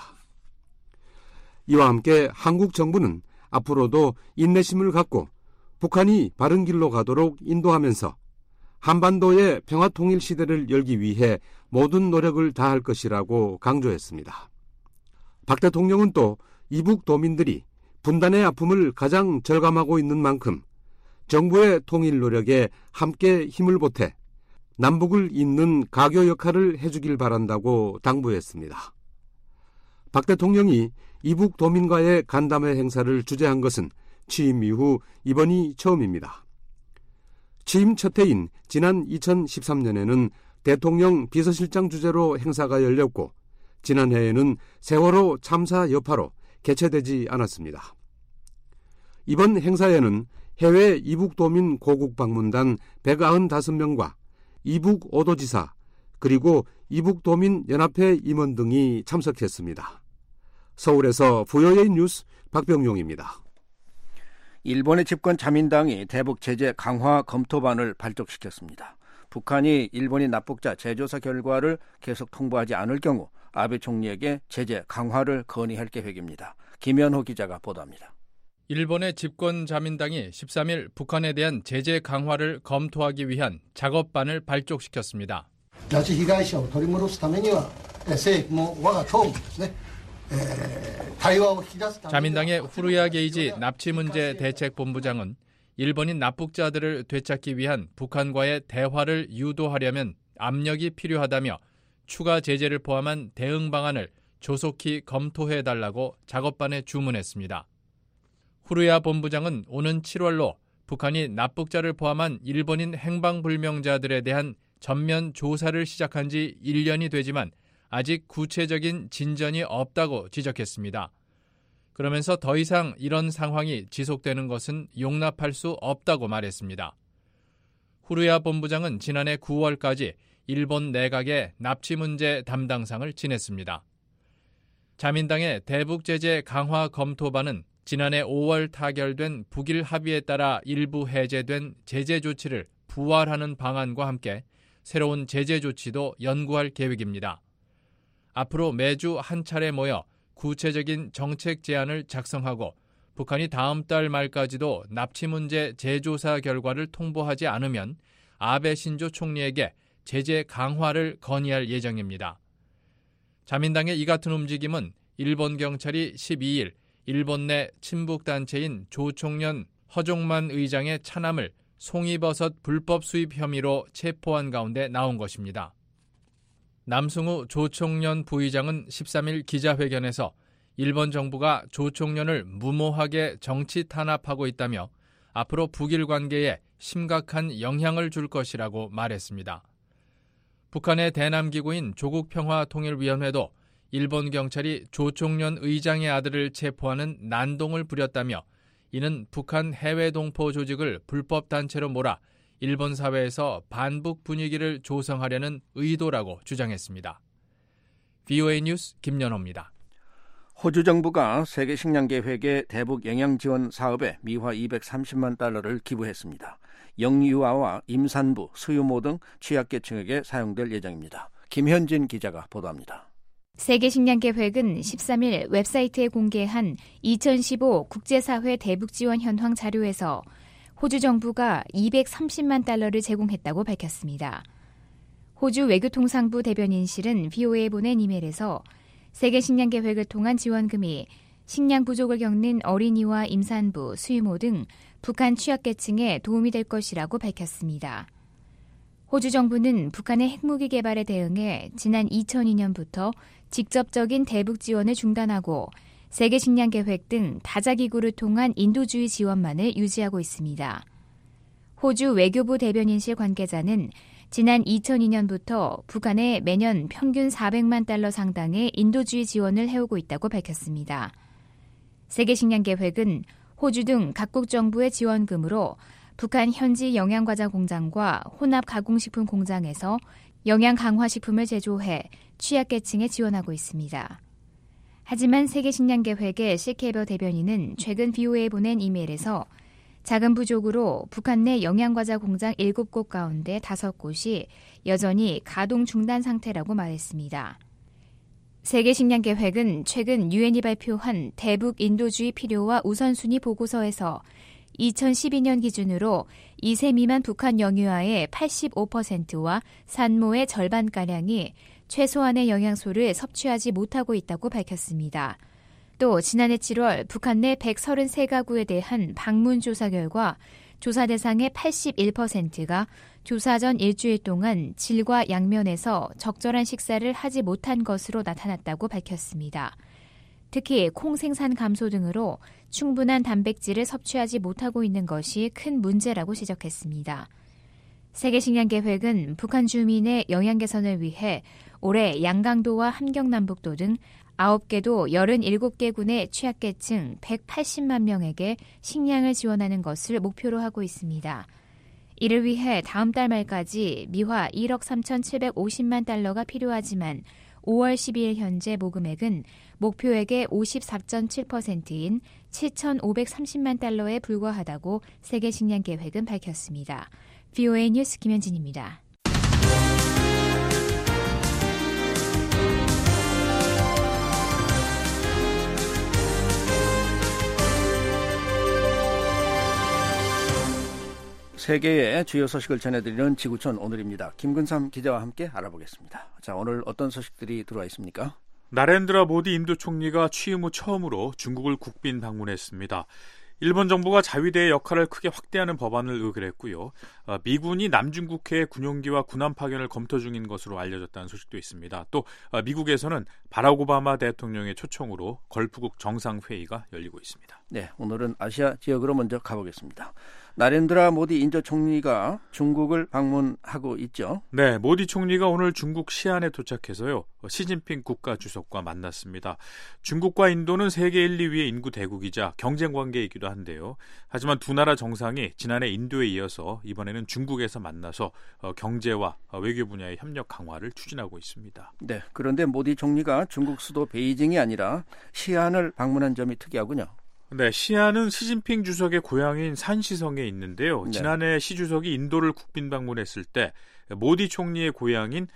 Speaker 15: 이와 함께 한국 정부는 앞으로도 인내심을 갖고 북한이 바른 길로 가도록 인도하면서 한반도의 평화통일 시대를 열기 위해 모든 노력을 다할 것이라고 강조했습니다. 박 대통령은 또 이북 도민들이 분단의 아픔을 가장 절감하고 있는 만큼 정부의 통일 노력에 함께 힘을 보태 남북을 잇는 가교 역할을 해주길 바란다고 당부했습니다. 박 대통령이 이북 도민과의 간담회 행사를 주재한 것은 취임 이후 이번이 처음입니다. 취임 첫 해인 지난 이천십삼 년에는 대통령 비서실장 주재로 행사가 열렸고 지난해에는 세월호 참사 여파로 개최되지 않았습니다. 이번 행사에는 해외 이북도민 고국 방문단 백구십오 명과 이북 오도지사 그리고 이북도민 연합회 임원 등이 참석했습니다. 서울에서 브이오에이 뉴스 박병용입니다.
Speaker 4: 일본의 집권 자민당이 대북 제재 강화 검토반을 발족시켰습니다. 북한이 일본이 납북자 재조사 결과를 계속 통보하지 않을 경우 아베 총리에게 제재 강화를 건의할 계획입니다. 김현호 기자가 보도합니다.
Speaker 16: 일본의 집권 자민당이 십삼 일 북한에 대한 제재 강화를 검토하기 위한 작업반을 발족시켰습니다.
Speaker 17: 拉致被害者を取り戻すためには政府も我が党もですね
Speaker 16: 자민당의 후루야 게이지 납치 문제 대책 본부장은 일본인 납북자들을 되찾기 위한 북한과의 대화를 유도하려면 압력이 필요하다며 추가 제재를 포함한 대응 방안을 조속히 검토해달라고 작업반에 주문했습니다. 후루야 본부장은 오는 칠월로 북한이 납북자를 포함한 일본인 행방불명자들에 대한 전면 조사를 시작한 지 일 년이 되지만 아직 구체적인 진전이 없다고 지적했습니다. 그러면서 더 이상 이런 상황이 지속되는 것은 용납할 수 없다고 말했습니다. 후루야 본부장은 지난해 구월까지 일본 내각의 납치 문제 담당상을 지냈습니다. 자민당의 대북 제재 강화 검토반은 지난해 오월 타결된 북일 합의에 따라 일부 해제된 제재 조치를 부활하는 방안과 함께 새로운 제재 조치도 연구할 계획입니다. 앞으로 매주 한 차례 모여 구체적인 정책 제안을 작성하고 북한이 다음 달 말까지도 납치 문제 재조사 결과를 통보하지 않으면 아베 신조 총리에게 제재 강화를 건의할 예정입니다. 자민당의 이 같은 움직임은 일본 경찰이 십이 일 일본 내 친북단체인 조총련 허종만 의장의 차남을 송이버섯 불법 수입 혐의로 체포한 가운데 나온 것입니다. 남승우 조총련 부의장은 십삼 일 기자회견에서 일본 정부가 조총련을 무모하게 정치 탄압하고 있다며 앞으로 북일 관계에 심각한 영향을 줄 것이라고 말했습니다. 북한의 대남기구인 조국평화통일위원회도 일본 경찰이 조총련 의장의 아들을 체포하는 난동을 부렸다며 이는 북한 해외동포 조직을 불법 단체로 몰아 일본 사회에서 반북 분위기를 조성하려는 의도라고 주장했습니다. 브이오에이 뉴스 김연호입니다.
Speaker 4: 호주 정부가 세계식량계획의 대북 영양지원 사업에 미화 이백삼십만 달러를 기부했습니다. 영유아와 임산부, 수유모 등 취약계층에게 사용될 예정입니다. 김현진 기자가 보도합니다.
Speaker 18: 세계식량계획은 십삼 일 웹사이트에 공개한 이천십오 국제사회 대북지원 현황 자료에서 호주 정부가 이백삼십만 달러를 제공했다고 밝혔습니다. 호주 외교통상부 대변인실은 브이오에이에 보낸 이메일에서 세계식량계획을 통한 지원금이 식량 부족을 겪는 어린이와 임산부, 수유모 등 북한 취약계층에 도움이 될 것이라고 밝혔습니다. 호주 정부는 북한의 핵무기 개발에 대응해 지난 이천이 년부터 직접적인 대북 지원을 중단하고 세계식량계획 등 다자기구를 통한 인도주의 지원만을 유지하고 있습니다. 호주 외교부 대변인실 관계자는 지난 이천이 년부터 북한에 매년 평균 사백만 달러 상당의 인도주의 지원을 해오고 있다고 밝혔습니다. 세계식량계획은 호주 등 각국 정부의 지원금으로 북한 현지 영양과자 공장과 혼합가공식품 공장에서 영양강화식품을 제조해 취약계층에 지원하고 있습니다. 하지만 세계식량계획의 시케버 대변인은 최근 브이오에이에 보낸 이메일에서 자금 부족으로 북한 내 영양과자 공장 일곱 곳 가운데 다섯 곳이 여전히 가동 중단 상태라고 말했습니다. 세계식량계획은 최근 유엔이 발표한 대북 인도주의 필요와 우선순위 보고서에서 이천십이 년 기준으로 이 세 미만 북한 영유아의 팔십오 퍼센트와 산모의 절반가량이 최소한의 영양소를 섭취하지 못하고 있다고 밝혔습니다. 또 지난해 칠월 북한 내 백삼십삼 가구에 대한 방문 조사 결과 조사 대상의 팔십일 퍼센트가 조사 전 일주일 동안 질과 양면에서 적절한 식사를 하지 못한 것으로 나타났다고 밝혔습니다. 특히 콩 생산 감소 등으로 충분한 단백질을 섭취하지 못하고 있는 것이 큰 문제라고 지적했습니다. 세계식량계획은 북한 주민의 영양 개선을 위해 올해 양강도와 함경남북도 등 아홉 개도 팔십칠 개 군의 취약계층 백팔십만 명에게 식량을 지원하는 것을 목표로 하고 있습니다. 이를 위해 다음 달 말까지 미화 일억 삼천칠백오십만 달러가 필요하지만 오월 십이일 현재 모금액은 목표액의 오십사 점 칠 퍼센트인 칠천오백삼십만 달러에 불과하다고 세계식량계획은 밝혔습니다. 브이오에이 뉴스 김현진입니다.
Speaker 4: 세계의 주요 소식을 전해드리는 지구촌 오늘입니다. 김근삼 기자와 함께 알아보겠습니다. 자, 오늘 어떤 소식들이 들어와 있습니까?
Speaker 19: 나렌드라 모디 인도 총리가 취임 후 처음으로 중국을 국빈 방문했습니다. 일본 정부가 자위대의 역할을 크게 확대하는 법안을 의결했고요. 미군이 남중국해의 군용기와 군함 파견을 검토 중인 것으로 알려졌다는 소식도 있습니다. 또 미국에서는 바락 오바마 대통령의 초청으로 걸프국 정상회의가 열리고 있습니다.
Speaker 4: 네, 오늘은 아시아 지역으로 먼저 가보겠습니다. 나렌드라 모디 인도 총리가 중국을 방문하고 있죠.
Speaker 19: 네, 모디 총리가 오늘 중국 시안에 도착해서요. 시진핑 국가주석과 만났습니다. 중국과 인도는 세계 일, 이 위의 인구 대국이자 경쟁 관계이기도 한데요. 하지만 두 나라 정상이 지난해 인도에 이어서 이번에는 중국에서 만나서 경제와 외교 분야의 협력 강화를 추진하고 있습니다.
Speaker 4: 네, 그런데 모디 총리가 중국 수도 베이징이 아니라 시안을 방문한 점이 특이하군요.
Speaker 19: 네, 시안은 시진핑 주석의 고향인 산시성에 있는데요. 네. 지난해 시 주석이 인도를 국빈 방문했을 때 모디 총리의 고향인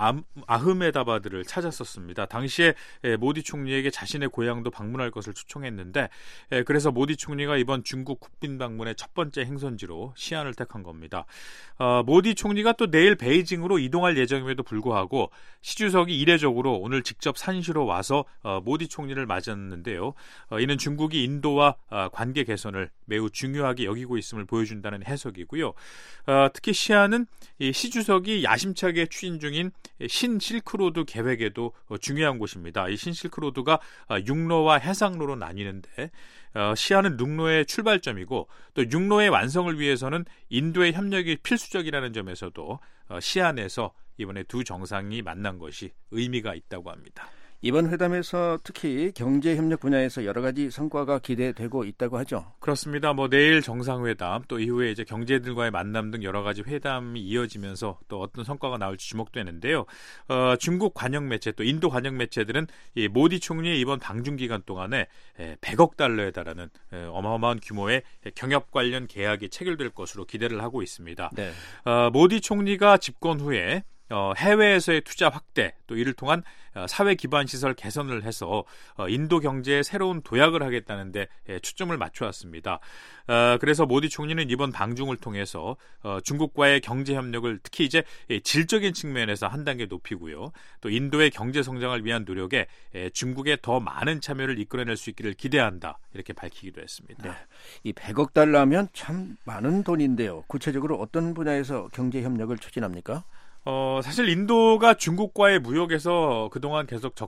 Speaker 19: 아흐메다바드를 찾았었습니다. 당시에 모디 총리에게 자신의 고향도 방문할 것을 초청했는데 그래서 모디 총리가 이번 중국 국빈 방문의 첫 번째 행선지로 시안을 택한 겁니다. 어, 모디 총리가 또 내일 베이징으로 이동할 예정임에도 불구하고 시 주석이 이례적으로 오늘 직접 산시로 와서 어, 모디 총리를 맞았는데요. 어, 이는 중국이 인도와 어, 관계 개선을 매우 중요하게 여기고 있음을 보여준다는 해석이고요. 어, 특히 시안은 이 시 주석이 야심차게 추진 중인 신실크로드 계획에도 중요한 곳입니다. 이 신실크로드가 육로와 해상로로 나뉘는데 시안은陸路의 출발점이고 또 육로의 완성을 위해서는 인도의 협력이 필수적이라는 점에서도 시안에서 이번에 두 정상이 만난 것이 의미가 있다고 합니다.
Speaker 4: 이번 회담에서 특히 경제협력 분야에서 여러 가지 성과가 기대되고 있다고 하죠.
Speaker 19: 그렇습니다. 뭐 내일 정상회담 또 이후에 이제 경제들과의 만남 등 여러 가지 회담이 이어지면서 또 어떤 성과가 나올지 주목되는데요. 어, 중국 관영 매체 또 인도 관영 매체들은 이 모디 총리의 이번 방중 기간 동안에 백억 달러에 달하는 어마어마한 규모의 경협 관련 계약이 체결될 것으로 기대를 하고 있습니다. 네. 어, 모디 총리가 집권 후에 어, 해외에서의 투자 확대 또 이를 통한 사회 기반 시설 개선을 해서 어, 인도 경제에 새로운 도약을 하겠다는데 예, 초점을 맞춰왔습니다. 어, 그래서 모디 총리는 이번 방중을 통해서 어, 중국과의 경제 협력을 특히 이제 예, 질적인 측면에서 한 단계 높이고요. 또 인도의 경제 성장을 위한 노력에 예, 중국의 더 많은 참여를 이끌어낼 수 있기를 기대한다 이렇게 밝히기도 했습니다.
Speaker 4: 네. 이 백억 달러면 참 많은 돈인데요. 구체적으로 어떤 분야에서 경제 협력을 추진합니까?
Speaker 19: 어, 사실 인도가 중국과의 무역에서 그동안 계속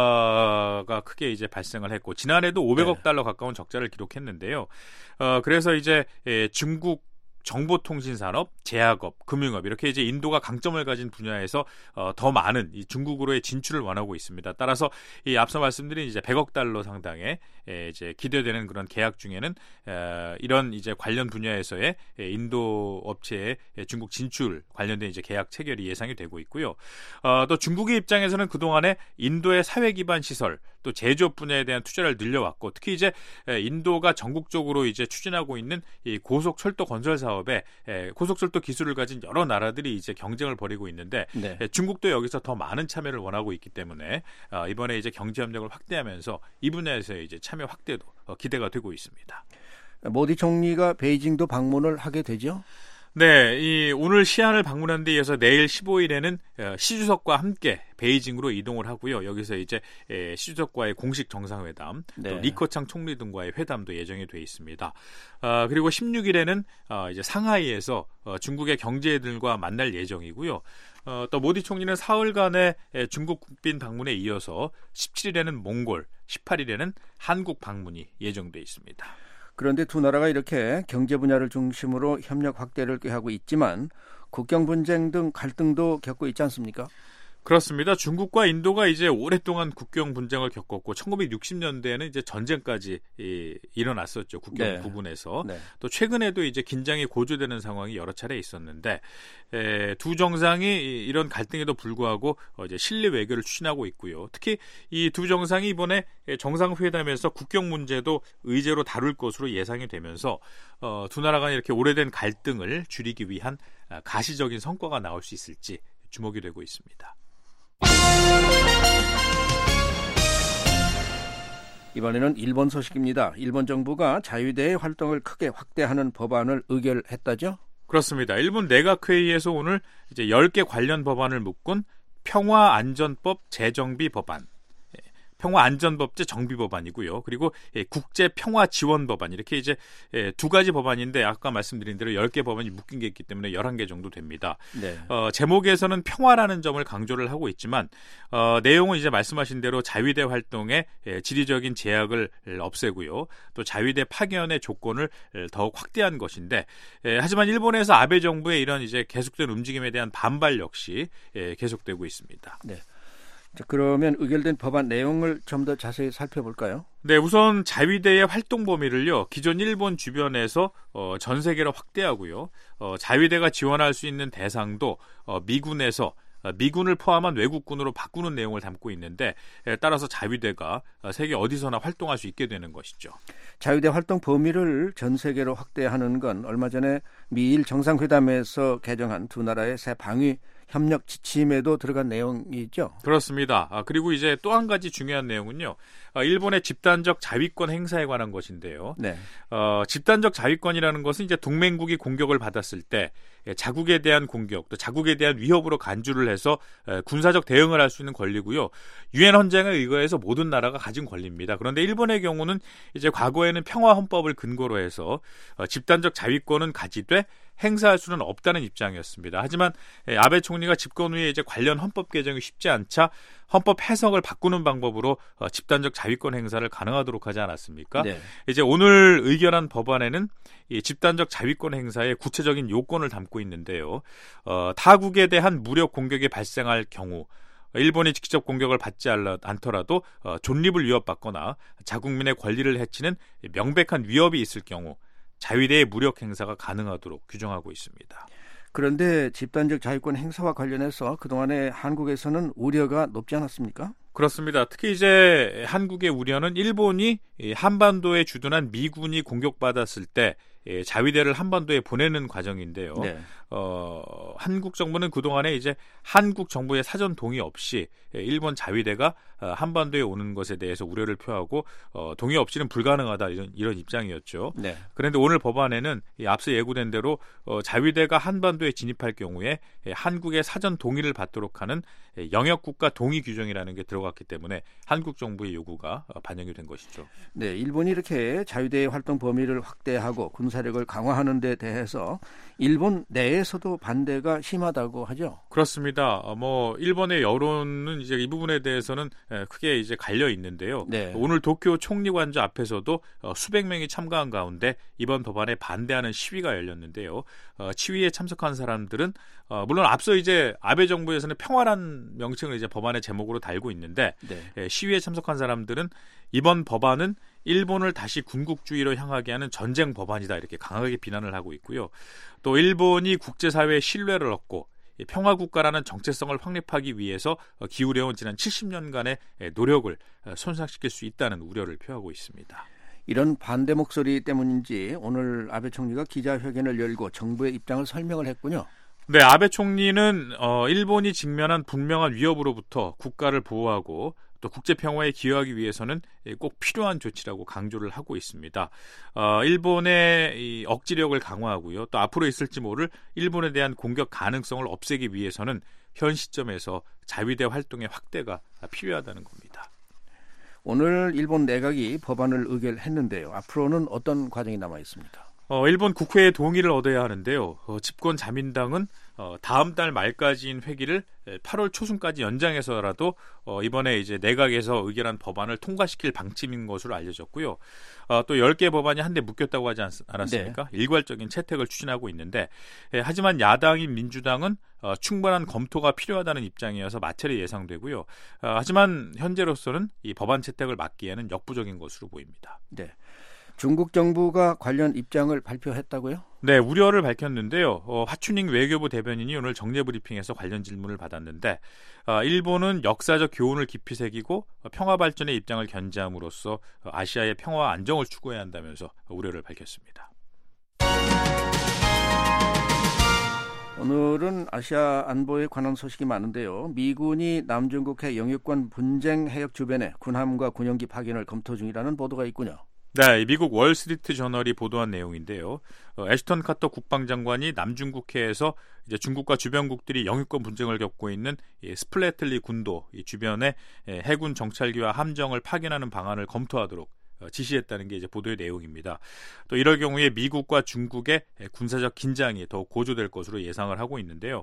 Speaker 19: 적자가 크게 이제 발생을 했고, 지난해도 오백억 네. 달러 가까운 적자를 기록했는데요. 어, 그래서 이제 예, 중국 정보통신산업, 제약업, 금융업 이렇게 이제 인도가 강점을 가진 분야에서 어, 더 많은 이 중국으로의 진출을 원하고 있습니다. 따라서 이 앞서 말씀드린 이제 백억 달러 상당의 에, 이제 기대되는 그런 계약 중에는 에, 이런 이제 관련 분야에서의 에, 인도 업체의 에, 중국 진출 관련된 이제 계약 체결이 예상이 되고 있고요. 어, 또 중국의 입장에서는 그 동안에 인도의 사회 기반 시설 또 제조업 분야에 대한 투자를 늘려왔고, 특히 이제 에, 인도가 전국적으로 이제 추진하고 있는 이 고속철도 건설 사업 사업에 고속철도 기술을 가진 여러 나라들이 이제 경쟁을 벌이고 있는데 네. 중국도 여기서 더 많은 참여를 원하고 있기 때문에 이번에 이제 경제 협력을 확대하면서 이 분야에서 이제 참여 확대도 기대가 되고 있습니다.
Speaker 4: 모디 총리가 베이징도 방문을 하게 되죠?
Speaker 19: 네, 이 오늘 시안을 방문한 데 이어서 내일 십오 일에는 시 주석과 함께 베이징으로 이동을 하고요. 여기서 이제 시 주석과의 공식 정상회담, 네. 또 리커창 총리 등과의 회담도 예정이 돼 있습니다. 아, 그리고 십육 일에는 아, 이제 상하이에서 어, 중국의 경제들과 만날 예정이고요. 어, 또 모디 총리는 사흘간의 중국 국빈 방문에 이어서 십칠 일에는 몽골, 십팔 일에는 한국 방문이 예정돼 있습니다.
Speaker 4: 그런데 두 나라가 이렇게 경제 분야를 중심으로 협력 확대를 꾀하고 있지만 국경 분쟁 등 갈등도 겪고 있지 않습니까?
Speaker 19: 그렇습니다. 중국과 인도가 이제 오랫동안 국경 분쟁을 겪었고 천구백육십 년대에는 이제 전쟁까지 이, 일어났었죠. 국경
Speaker 4: 네.
Speaker 19: 부분에서.
Speaker 4: 네.
Speaker 19: 또 최근에도 이제 긴장이 고조되는 상황이 여러 차례 있었는데 에, 두 정상이 이런 갈등에도 불구하고 어, 이제 실리 외교를 추진하고 있고요. 특히 이 두 정상이 이번에 정상회담에서 국경 문제도 의제로 다룰 것으로 예상이 되면서 어, 두 나라 간 이렇게 오래된 갈등을 줄이기 위한 가시적인 성과가 나올 수 있을지 주목이 되고 있습니다.
Speaker 4: 이번에는 일본 소식입니다. 일본 정부가 자유대의 활동을 크게 확대하는 법안을 의결했다죠?
Speaker 19: 그렇습니다. 일본 내각회의에서 오늘 이제 열 개 관련 법안을 묶은 평화안전법 재정비 법안, 평화안전법제 정비법안이고요. 그리고 국제평화지원법안 이렇게 이제 두 가지 법안인데 아까 말씀드린 대로 열 개 법안이 묶인 게 있기 때문에 열한 개 정도 됩니다.
Speaker 4: 네.
Speaker 19: 어, 제목에서는 평화라는 점을 강조를 하고 있지만 어, 내용은 이제 말씀하신 대로 자위대 활동의 지리적인 제약을 없애고요. 또 자위대 파견의 조건을 더욱 확대한 것인데 에, 하지만 일본에서 아베 정부의 이런 이제 계속된 움직임에 대한 반발 역시 에, 계속되고 있습니다.
Speaker 4: 네. 자, 그러면 의결된 법안 내용을 좀 더 자세히 살펴볼까요?
Speaker 19: 네, 우선 자위대의 활동 범위를요, 기존 일본 주변에서 어, 전 세계로 확대하고요, 어, 자위대가 지원할 수 있는 대상도 어, 미군에서 어, 미군을 포함한 외국군으로 바꾸는 내용을 담고 있는데 에, 따라서 자위대가 어, 세계 어디서나 활동할 수 있게 되는 것이죠.
Speaker 4: 자위대 활동 범위를 전 세계로 확대하는 건 얼마 전에 미일 정상회담에서 개정한 두 나라의 새 방위 협력 지침에도 들어간 내용이죠.
Speaker 19: 그렇습니다. 아, 그리고 이제 또 한 가지 중요한 내용은요. 아, 일본의 집단적 자위권 행사에 관한 것인데요.
Speaker 4: 네.
Speaker 19: 어, 집단적 자위권이라는 것은 이제 동맹국이 공격을 받았을 때 자국에 대한 공격, 또 자국에 대한 위협으로 간주를 해서 에, 군사적 대응을 할 수 있는 권리고요. 유엔 헌장에 의거해서 모든 나라가 가진 권리입니다. 그런데 일본의 경우는 이제 과거에는 평화 헌법을 근거로 해서 어, 집단적 자위권은 가지되 행사할 수는 없다는 입장이었습니다. 하지만 아베 총리가 집권 후에 이제 관련 헌법 개정이 쉽지 않자 헌법 해석을 바꾸는 방법으로 어, 집단적 자위권 행사를 가능하도록 하지 않았습니까?
Speaker 4: 네.
Speaker 19: 이제 오늘 의결한 법안에는 이 집단적 자위권 행사의 구체적인 요건을 담고 있는데요. 어, 타국에 대한 무력 공격이 발생할 경우 일본이 직접 공격을 받지 않더라도 어, 존립을 위협받거나 자국민의 권리를 해치는 명백한 위협이 있을 경우 자위대의 무력 행사가 가능하도록 규정하고 있습니다.
Speaker 4: 그런데 집단적 자위권 행사와 관련해서 그동안에 한국에서는 우려가 높지 않았습니까?
Speaker 19: 그렇습니다. 특히 이제 한국의 우려는 일본이 한반도에 주둔한 미군이 공격받았을 때 자위대를 한반도에 보내는 과정인데요.
Speaker 4: 네.
Speaker 19: 어, 한국 정부는 그동안에 이제 한국 정부의 사전 동의 없이 일본 자위대가 한반도에 오는 것에 대해서 우려를 표하고 어, 동의 없이는 불가능하다 이런, 이런 입장이었죠.
Speaker 4: 네.
Speaker 19: 그런데 오늘 법안에는 앞서 예고된 대로 어, 자위대가 한반도에 진입할 경우에 한국의 사전 동의를 받도록 하는 영역국가 동의 규정이라는 게 들어갔기 때문에 한국 정부의 요구가 반영이 된 것이죠.
Speaker 4: 네, 일본이 이렇게 자위대의 활동 범위를 확대하고 군사력을 강화하는 데 대해서 일본 내에서도 반대가 심하다고 하죠.
Speaker 19: 그렇습니다. 뭐 일본의 여론은 이제 이 부분에 대해서는 크게 이제 갈려 있는데요.
Speaker 4: 네.
Speaker 19: 오늘 도쿄 총리관저 앞에서도 수백 명이 참가한 가운데 이번 법안에 반대하는 시위가 열렸는데요. 시위에 참석한 사람들은 물론 앞서 이제 아베 정부에서는 평화란 명칭을 이제 법안의 제목으로 달고 있는데
Speaker 4: 네.
Speaker 19: 시위에 참석한 사람들은 이번 법안은 일본을 다시 군국주의로 향하게 하는 전쟁 법안이다 이렇게 강하게 비난을 하고 있고요. 또 일본이 국제사회의 신뢰를 얻고 평화국가라는 정체성을 확립하기 위해서 기울여온 지난 칠십 년간의 노력을 손상시킬 수 있다는 우려를 표하고 있습니다.
Speaker 4: 이런 반대 목소리 때문인지 오늘 아베 총리가 기자회견을 열고 정부의 입장을 설명을 했군요.
Speaker 19: 네, 아베 총리는 어, 일본이 직면한 분명한 위협으로부터 국가를 보호하고 또 국제 평화에 기여하기 위해서는 꼭 필요한 조치라고 강조를 하고 있습니다. 어, 일본의 이 억지력을 강화하고요. 또 앞으로 있을지 모를 일본에 대한 공격 가능성을 없애기 위해서는 현 시점에서 자위대 활동의 확대가 필요하다는 겁니다.
Speaker 4: 오늘 일본 내각이 법안을 의결했는데요. 앞으로는 어떤 과정이 남아 있습니까?
Speaker 19: 어, 일본 국회의 동의를 얻어야 하는데요. 어, 집권 자민당은 어, 다음 달 말까지인 회기를 팔월 초순까지 연장해서라도 어, 이번에 이제 내각에서 의결한 법안을 통과시킬 방침인 것으로 알려졌고요. 어, 또 열 개 법안이 한데 묶였다고 하지 않, 않았습니까? 네. 일괄적인 채택을 추진하고 있는데 예, 하지만 야당인 민주당은 어, 충분한 검토가 필요하다는 입장이어서 마찰이 예상되고요. 어, 하지만 현재로서는 이 법안 채택을 막기에는 역부족인 것으로 보입니다.
Speaker 4: 네. 중국 정부가 관련 입장을 발표했다고요?
Speaker 19: 네, 우려를 밝혔는데요. 어, 화춘잉 외교부 대변인이 오늘 정례 브리핑에서 관련 질문을 받았는데 어, 일본은 역사적 교훈을 깊이 새기고 어, 평화 발전의 입장을 견지함으로써 어, 아시아의 평화와 안정을 추구해야 한다면서 우려를 밝혔습니다.
Speaker 4: 오늘은 아시아 안보에 관한 소식이 많은데요. 미군이 남중국해 영유권 분쟁 해역 주변에 군함과 군용기 파견을 검토 중이라는 보도가 있군요.
Speaker 19: 네, 미국 월스트리트 저널이 보도한 내용인데요. 어, 애슈턴 카터 국방장관이 남중국해에서 이제 중국과 주변국들이 영유권 분쟁을 겪고 있는 이 스플래틀리 군도 이 주변에 예, 해군 정찰기와 함정을 파견하는 방안을 검토하도록 어, 지시했다는 게 이제 보도의 내용입니다. 또 이럴 경우에 미국과 중국의 군사적 긴장이 더 고조될 것으로 예상을 하고 있는데요.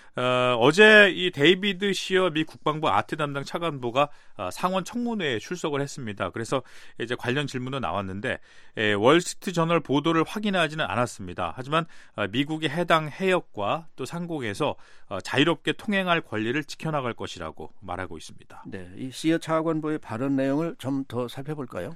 Speaker 19: 어, 어제 이 데이비드 시어 미 국방부 아트 담당 차관보가 어, 상원 청문회에 출석을 했습니다. 그래서 이제 관련 질문도 나왔는데 에, 월스트리트 저널 보도를 확인하지는 않았습니다. 하지만 어, 미국의 해당 해역과 또 상공에서 어, 자유롭게 통행할 권리를 지켜나갈 것이라고 말하고 있습니다.
Speaker 4: 네, 이 시어 차관보의 발언 내용을 좀 더 살펴볼까요?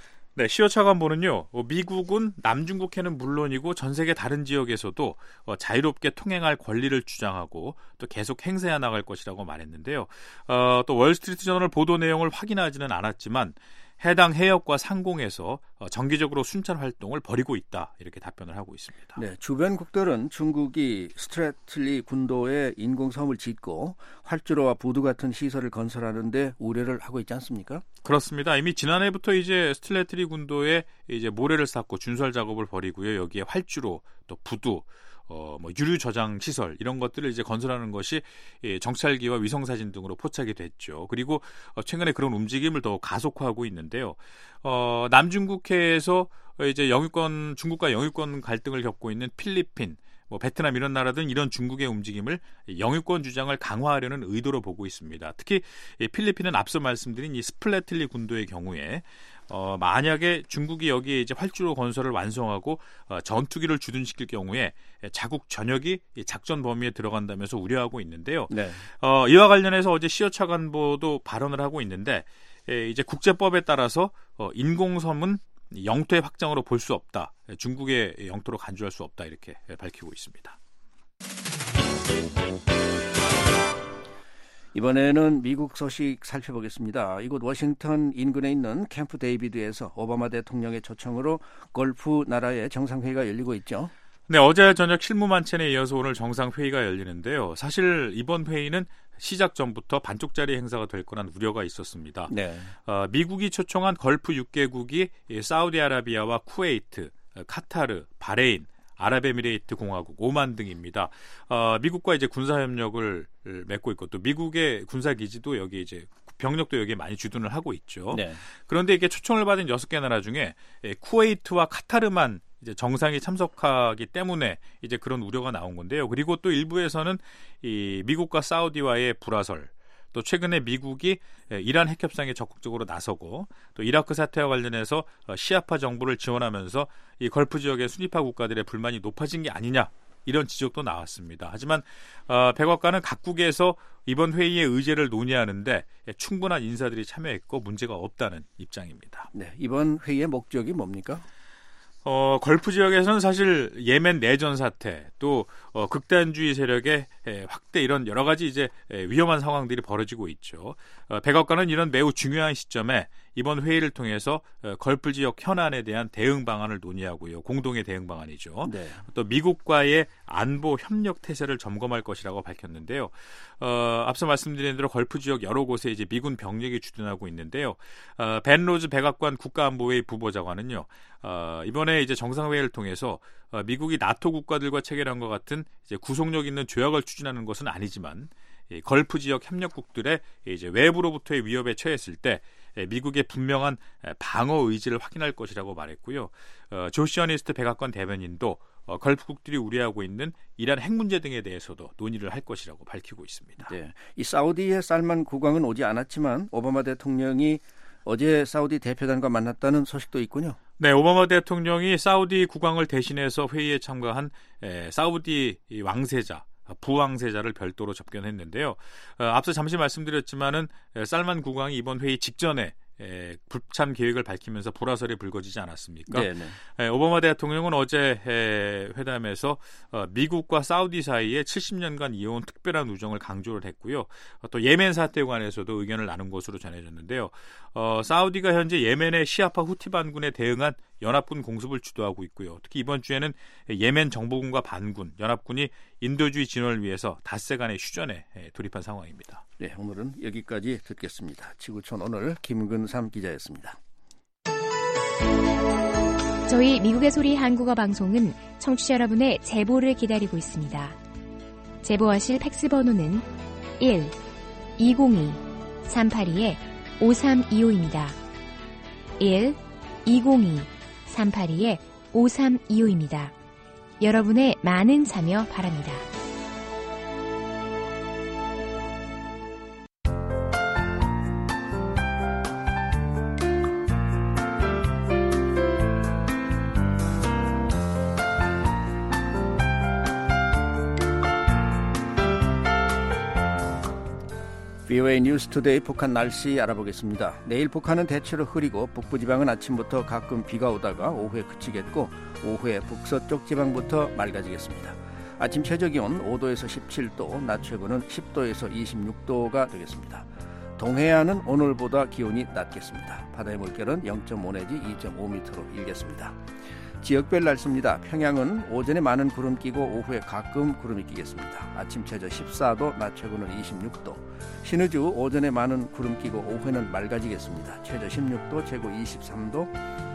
Speaker 19: 네, 시어 차관보는요, 미국은 남중국해는 물론이고 전 세계 다른 지역에서도 자유롭게 통행할 권리를 주장하고 또 계속 행사해 나갈 것이라고 말했는데요. 어, 또 월스트리트 저널 보도 내용을 확인하지는 않았지만 해당 해역과 상공에서 정기적으로 순찰 활동을 벌이고 있다 이렇게 답변을 하고 있습니다.
Speaker 4: 네, 주변국들은 중국이 스트래틀리 군도에 인공섬을 짓고 활주로와 부두 같은 시설을 건설하는데 우려를 하고 있지 않습니까?
Speaker 19: 그렇습니다. 이미 지난해부터 이제 스트래틀리 군도에 이제 모래를 쌓고 준설 작업을 벌이고요. 여기에 활주로 또 부두 어, 뭐 유류 저장 시설 이런 것들을 이제 건설하는 것이 예, 정찰기와 위성 사진 등으로 포착이 됐죠. 그리고 어, 최근에 그런 움직임을 더 가속화하고 있는데요. 어, 남중국해에서 이제 영유권 중국과 영유권 갈등을 겪고 있는 필리핀, 뭐 베트남 이런 나라들은 이런 중국의 움직임을 영유권 주장을 강화하려는 의도로 보고 있습니다. 특히 이 필리핀은 앞서 말씀드린 이 스플래틀리 군도의 경우에 어, 만약에 중국이 여기에 이제 활주로 건설을 완성하고 어, 전투기를 주둔시킬 경우에 자국 전역이 작전 범위에 들어간다면서 우려하고 있는데요.
Speaker 4: 네.
Speaker 19: 어, 이와 관련해서 어제 시어 차관보도 발언을 하고 있는데 에, 이제 국제법에 따라서 어, 인공섬은 영토의 확장으로 볼 수 없다. 중국의 영토로 간주할 수 없다. 이렇게 밝히고 있습니다.
Speaker 4: 이번에는 미국 소식 살펴보겠습니다. 이곳 워싱턴 인근에 있는 캠프 데이비드에서 오바마 대통령의 초청으로 걸프 나라의 정상회의가 열리고 있죠.
Speaker 19: 네, 어제 저녁 실무만찬에 이어서 오늘 정상회의가 열리는데요. 사실 이번 회의는 시작 전부터 반쪽짜리 행사가 될 거란 우려가 있었습니다.
Speaker 4: 네.
Speaker 19: 어, 미국이 초청한 걸프 육 개국이 사우디아라비아와 쿠웨이트, 카타르, 바레인, 아랍에미레이트 공화국, 오만 등입니다. 어, 미국과 이제 군사 협력을 맺고 있고 또 미국의 군사 기지도 여기 이제 병력도 여기에 많이 주둔을 하고 있죠.
Speaker 4: 네.
Speaker 19: 그런데 이게 초청을 받은 여섯 개 나라 중에 쿠웨이트와 카타르만 이제 정상이 참석하기 때문에 이제 그런 우려가 나온 건데요. 그리고 또 일부에서는 이 미국과 사우디와의 불화설, 또 최근에 미국이 이란 핵 협상에 적극적으로 나서고 또 이라크 사태와 관련해서 시아파 정부를 지원하면서 이 걸프 지역의 순위파 국가들의 불만이 높아진 게 아니냐 이런 지적도 나왔습니다. 하지만 어, 백악관은 각국에서 이번 회의의 의제를 논의하는데 충분한 인사들이 참여했고 문제가 없다는 입장입니다.
Speaker 4: 네, 이번 회의의 목적이 뭡니까?
Speaker 19: 어, 걸프 지역에서는 사실 예멘 내전 사태, 또 어, 극단주의 세력의 에, 확대 이런 여러 가지 이제 에, 위험한 상황들이 벌어지고 있죠. 어, 백악관은 이런 매우 중요한 시점에 이번 회의를 통해서 걸프 지역 현안에 대한 대응 방안을 논의하고요. 공동의 대응 방안이죠. 네. 또 미국과의 안보 협력 태세를 점검할 것이라고 밝혔는데요. 어, 앞서 말씀드린 대로 걸프 지역 여러 곳에 이제 미군 병력이 주둔하고 있는데요. 어, 벤 로즈 백악관 국가안보회의 부보좌관은요. 어, 이번에 이제 정상회의를 통해서 어, 미국이 나토 국가들과 체결한 것 같은 이제 구속력 있는 조약을 추진하는 것은 아니지만 이 걸프 지역 협력국들의 이제 외부로부터의 위협에 처했을 때 미국의 분명한 방어 의지를 확인할 것이라고 말했고요. 어, 조시어니스트 백악관 대변인도 어, 걸프국들이 우려하고 있는 이란 핵 문제 등에 대해서도 논의를 할 것이라고 밝히고 있습니다.
Speaker 4: 네, 이 사우디의 살만 국왕은 오지 않았지만 오바마 대통령이 어제 사우디 대표단과 만났다는 소식도 있군요.
Speaker 19: 네, 오바마 대통령이 사우디 국왕을 대신해서 회의에 참가한 에, 사우디 왕세자, 부왕세자를 별도로 접견했는데요. 어, 앞서 잠시 말씀드렸지만은 살만 국왕이 이번 회의 직전에 에, 불참 계획을 밝히면서 불화설이 불거지지 않았습니까? 에, 오바마 대통령은 어제 에, 회담에서 어, 미국과 사우디 사이에 칠십 년간 이어온 특별한 우정을 강조를 했고요. 어, 또 예멘 사태에 관해서도 의견을 나눈 것으로 전해졌는데요. 어, 사우디가 현재 예멘의 시아파 후티 반군에 대응한 연합군 공습을 주도하고 있고요. 특히 이번 주에는 예멘 정보군과 반군, 연합군이 인도주의 진원을 위해서 닷새 간의 휴전에 돌입한 상황입니다.
Speaker 4: 네, 오늘은 여기까지 듣겠습니다. 지구촌 오늘 김근삼 기자였습니다.
Speaker 18: 저희 미국의 소리 한국어 방송은 청취자 여러분의 제보를 기다리고 있습니다. 제보하실 팩스 번호는 일 이공이 삼팔이 오삼이오입니다. 일 이공이 삼팔이 오삼이오입니다. 여러분의 많은 참여 바랍니다.
Speaker 4: 브이오에이 뉴스 투데이 북한 날씨 알아보겠습니다. 내일 북한은 대체로 흐리고 북부지방은 아침부터 가끔 비가 오다가 오후에 그치겠고 오후에 북서쪽 지방부터 맑아지겠습니다. 아침 최저기온 오 도에서 십칠 도, 낮 최고는 십 도에서 이십육 도가 되겠습니다. 동해안은 오늘보다 기온이 낮겠습니다. 바다의 물결은 영 점 오 내지 이 점 오 미터로 일겠습니다. 지역별 날씨입니다. 평양은 오전에 많은 구름 끼고 오후에 가끔 구름이 끼겠습니다. 아침 최저 십사 도, 낮 최고는 이십육 도. 신의주 오전에 많은 구름 끼고 오후에는 맑아지겠습니다. 최저 십육 도, 최고 이십삼 도.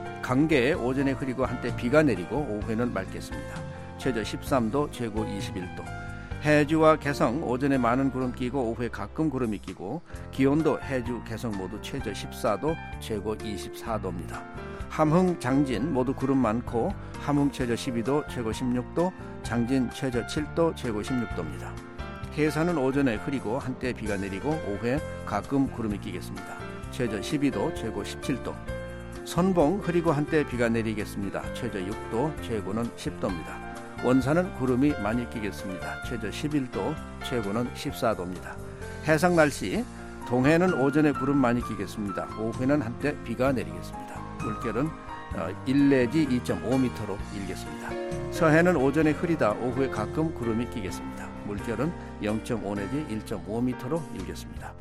Speaker 4: 강계 오전에 흐리고 한때 비가 내리고 오후에는 맑겠습니다. 최저 십삼 도, 최고 이십일 도. 해주와 개성 오전에 많은 구름 끼고 오후에 가끔 구름이 끼고 기온도 해주, 개성 모두 최저 십사 도, 최고 이십사 도입니다. 함흥, 장진 모두 구름 많고 함흥 최저 십이 도, 최고 십육 도, 장진 최저 칠 도, 최고 십육 도입니다. 해산은 오전에 흐리고 한때 비가 내리고 오후에 가끔 구름이 끼겠습니다. 최저 십이 도, 최고 십칠 도. 선봉 흐리고 한때 비가 내리겠습니다. 최저 육 도, 최고는 십 도입니다. 원산은 구름이 많이 끼겠습니다. 최저 십일 도, 최고는 십사 도입니다. 해상 날씨, 동해는 오전에 구름 많이 끼겠습니다. 오후에는 한때 비가 내리겠습니다. 물결은 일 내지 이 점 오 미터로 일겠습니다. 서해는 오전에 흐리다 오후에 가끔 구름이 끼겠습니다. 물결은 영 점 오 내지 일 점 오 미터로 일겠습니다.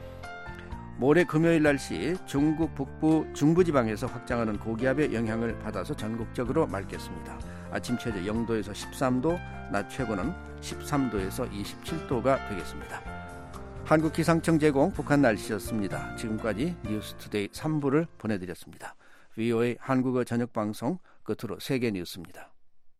Speaker 4: 모레 금요일 날씨, 중국 북부 중부지방에서 확장하는 고기압의 영향을 받아서 전국적으로 맑겠습니다. 아침 최저 영 도에서 십삼 도, 낮 최고는 십삼 도에서 이십칠 도가 되겠습니다. 한국기상청 제공 북한 날씨였습니다. 지금까지 뉴스투데이 삼 부를 보내드렸습니다. 브이오에이 한국어 저녁방송 끝으로 세계 뉴스입니다.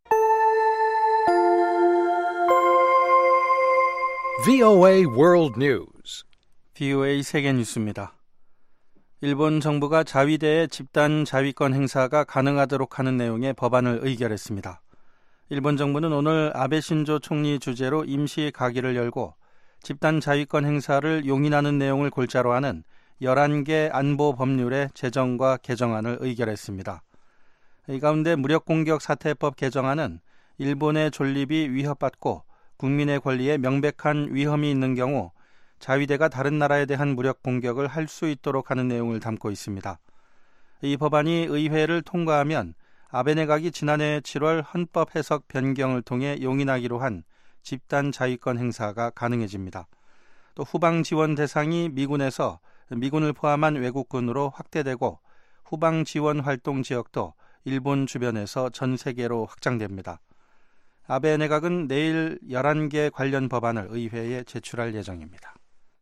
Speaker 1: 브이오에이 World News.
Speaker 2: 브이오에이 세계 뉴스입니다. 일본 정부가 자위대의 집단 자위권 행사가 가능하도록 하는 내용의 법안을 의결했습니다. 일본 정부는 오늘 아베 신조 총리 주재로 임시 가기를 열고 집단 자위권 행사를 용인하는 내용을 골자로 하는 열한 개 안보 법률의 제정과 개정안을 의결했습니다. 이 가운데 무력공격 사태법 개정안은 일본의 존립이 위협받고 국민의 권리에 명백한 위험이 있는 경우 자위대가 다른 나라에 대한 무력 공격을 할 수 있도록 하는 내용을 담고 있습니다. 이 법안이 의회를 통과하면 아베 내각이 지난해 칠월 헌법 해석 변경을 통해 용인하기로 한 집단 자위권 행사가 가능해집니다. 또 후방 지원 대상이 미군에서 미군을 포함한 외국군으로 확대되고 후방 지원 활동 지역도 일본 주변에서 전 세계로 확장됩니다. 아베 내각은 내일 열한 개 관련 법안을 의회에 제출할 예정입니다.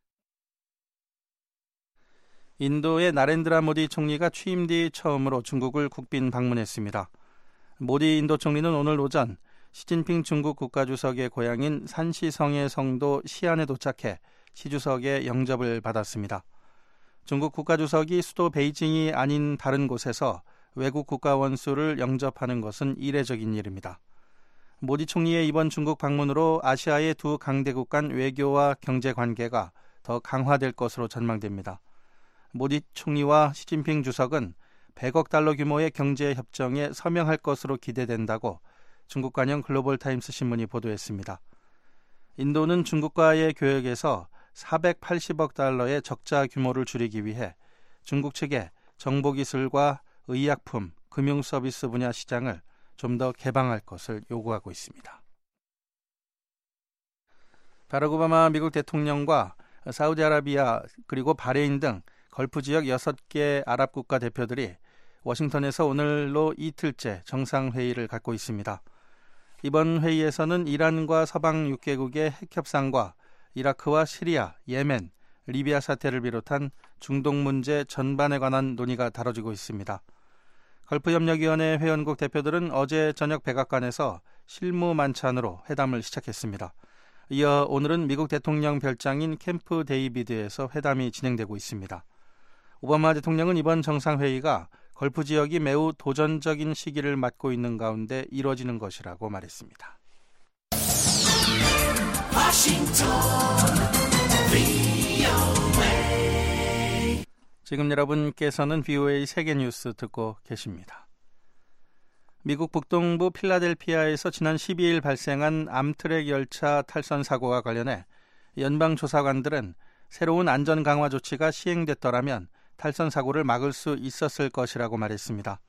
Speaker 2: 인도의 나렌드라 모디 총리가 취임 뒤 처음으로 중국을 국빈 방문했습니다. 모디 인도 총리는 오늘 오전 시진핑 중국 국가주석의 고향인 산시성의 성도 시안에 도착해 시 주석의 영접을 받았습니다. 중국 국가주석이 수도 베이징이 아닌 다른 곳에서 외국 국가 원수를 영접하는 것은 이례적인 일입니다. 모디 총리의 이번 중국 방문으로 아시아의 두 강대국 간 외교와 경제 관계가 더 강화될 것으로 전망됩니다. 모디 총리와 시진핑 주석은 백억 달러 규모의 경제 협정에 서명할 것으로 기대된다고 중국 관영 글로벌타임스 신문이 보도했습니다. 인도는 중국과의 교역에서 사백팔십억 달러의 적자 규모를 줄이기 위해 중국 측에 정보기술과 의약품, 금융서비스 분야 시장을 좀 더 개방할 것을 요구하고 있습니다. 바락 오바마 미국 대통령과 사우디아라비아 그리고 바레인 등 걸프 지역 여섯 개 아랍 국가 대표들이 워싱턴에서 오늘로 이틀째 정상회의를 갖고 있습니다. 이번 회의에서는 이란과 서방 육 개국의 핵협상과 이라크와 시리아, 예멘, 리비아 사태를 비롯한 중동 문제 전반에 관한 논의가 다뤄지고 있습니다. 걸프협력위원회 회원국 대표들은 어제 저녁 백악관에서 실무 만찬으로 회담을 시작했습니다. 이어 오늘은 미국 대통령 별장인 캠프 데이비드에서 회담이 진행되고 있습니다. 오바마 대통령은 이번 정상회의가 걸프 지역이 매우 도전적인 시기를 맞고 있는 가운데 이뤄지는 것이라고 말했습니다. 지금 여러분께서는 비오에이 세계뉴스 듣고 계십니다. 미국 북동부 필라델피아에서 지난 십이일 발생한 암트랙 열차 탈선 사고와 관련해 연방조사관들은 새로운 안전 강화 조치가 시행됐더라면 탈선 사고를 막을 수 있었을 것이라고 말했습니다.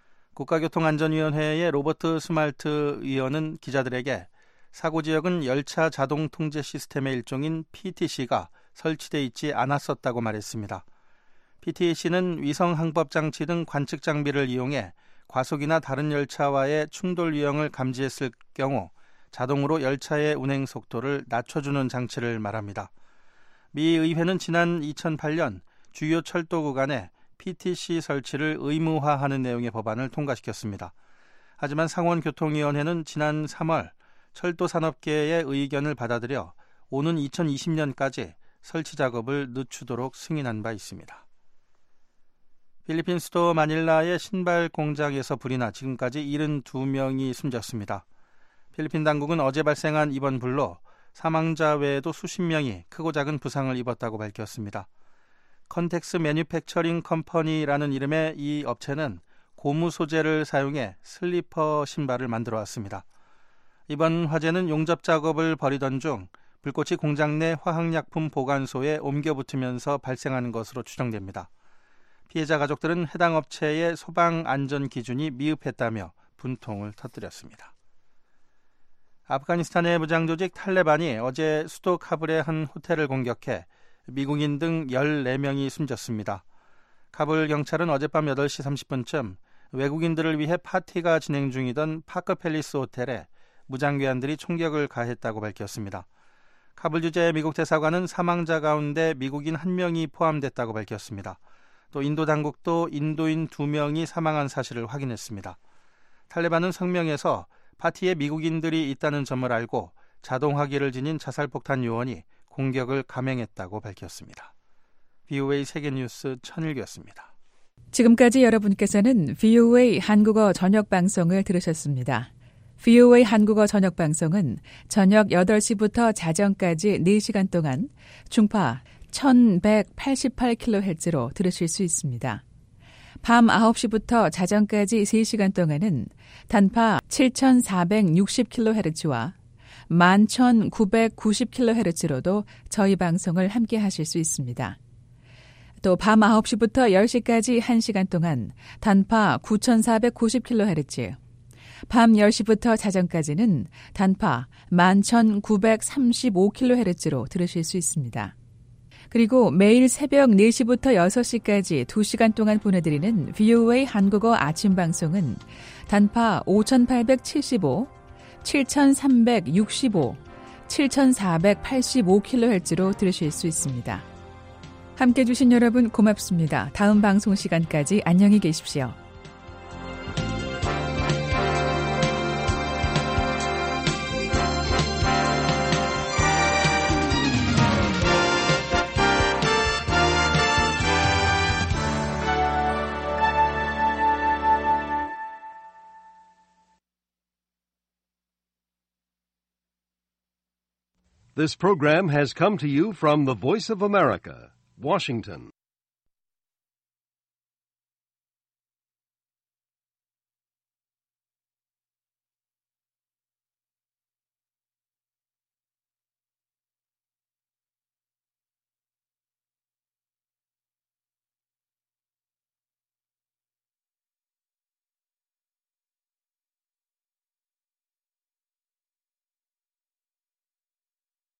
Speaker 2: 국가교통안전위원회의 로버트 스말트 의원은 기자들에게 사고 지역은 열차 자동 통제 시스템의 일종인 피티씨가 설치돼 있지 않았었다고 말했습니다. 피티씨는 위성 항법 장치 등 관측 장비를 이용해 과속이나 다른 열차와의 충돌 유형을 감지했을 경우 자동으로 열차의 운행 속도를 낮춰주는 장치를 말합니다. 미 의회는 지난 이천팔년 주요 철도 구간에 피티씨 설치를 의무화하는 내용의 법안을 통과시켰습니다. 하지만 상원교통위원회는 지난 삼월 철도산업계의 의견을 받아들여 오는 이천이십년까지 설치 작업을 늦추도록 승인한 바 있습니다. 필리핀 수도 마닐라의 신발 공장에서 불이 나 지금까지 칠십이 명이 숨졌습니다. 필리핀 당국은 어제 발생한 이번 불로 사망자 외에도 수십 명이 크고 작은 부상을 입었다고 밝혔습니다. 컨텍스 매뉴팩처링 컴퍼니라는 이름의 이 업체는 고무 소재를 사용해 슬리퍼 신발을 만들어 왔습니다. 이번 화재는 용접 작업을 벌이던 중 불꽃이 공장 내 화학약품 보관소에 옮겨 붙으면서 발생한 것으로 추정됩니다. 피해자 가족들은 해당 업체의 소방 안전 기준이 미흡했다며 분통을 터뜨렸습니다. 아프가니스탄의 무장조직 탈레반이 어제 수도 카불의 한 호텔을 공격해 미국인 등 열네 명이 숨졌습니다. 카불 경찰은 어젯밤 여덟 시 삼십 분쯤 외국인들을 위해 파티가 진행 중이던 파크 팰리스 호텔에 무장괴한들이 총격을 가했다고 밝혔습니다. 카불 주재 미국 대사관은 사망자 가운데 미국인 한 명이 포함됐다고 밝혔습니다. 또 인도 당국도 인도인 두 명이 사망한 사실을 확인했습니다. 탈레반은 성명에서 파티에 미국인들이 있다는 점을 알고 자동화기를 지닌 자살폭탄 요원이 공격을 감행했다고 밝혔습니다. 비오에이 세계뉴스 천일규였습니다.
Speaker 20: 지금까지 여러분께서는 비오에이 한국어 저녁 방송을 들으셨습니다. 비오에이 한국어 저녁 방송은 저녁 여덟 시부터 자정까지 네 시간 동안 중파 천백팔십팔 킬로헤르츠로 들으실 수 있습니다. 밤 아홉 시부터 자정까지 세 시간 동안은 단파 칠천사백육십 킬로헤르츠와 만 천구백구십 킬로헤르츠로도 저희 방송을 함께 하실 수 있습니다. 또 밤 아홉 시부터 열 시까지 한 시간 동안 단파 구천사백구십 킬로헤르츠, 밤 열 시부터 자정까지는 단파 만 천구백삼십오 킬로헤르츠로 들으실 수 있습니다. 그리고 매일 새벽 네 시부터 여섯 시까지 두 시간 동안 보내드리는 브이오에이 한국어 아침 방송은 단파 오천팔백칠십오, 칠천삼백육십오, 칠천사백팔십오 킬로헤르츠로 들으실 수 있습니다. 함께해 주신 여러분 고맙습니다. 다음 방송 시간까지 안녕히 계십시오.
Speaker 1: This program has come to you from the Voice of America, Washington.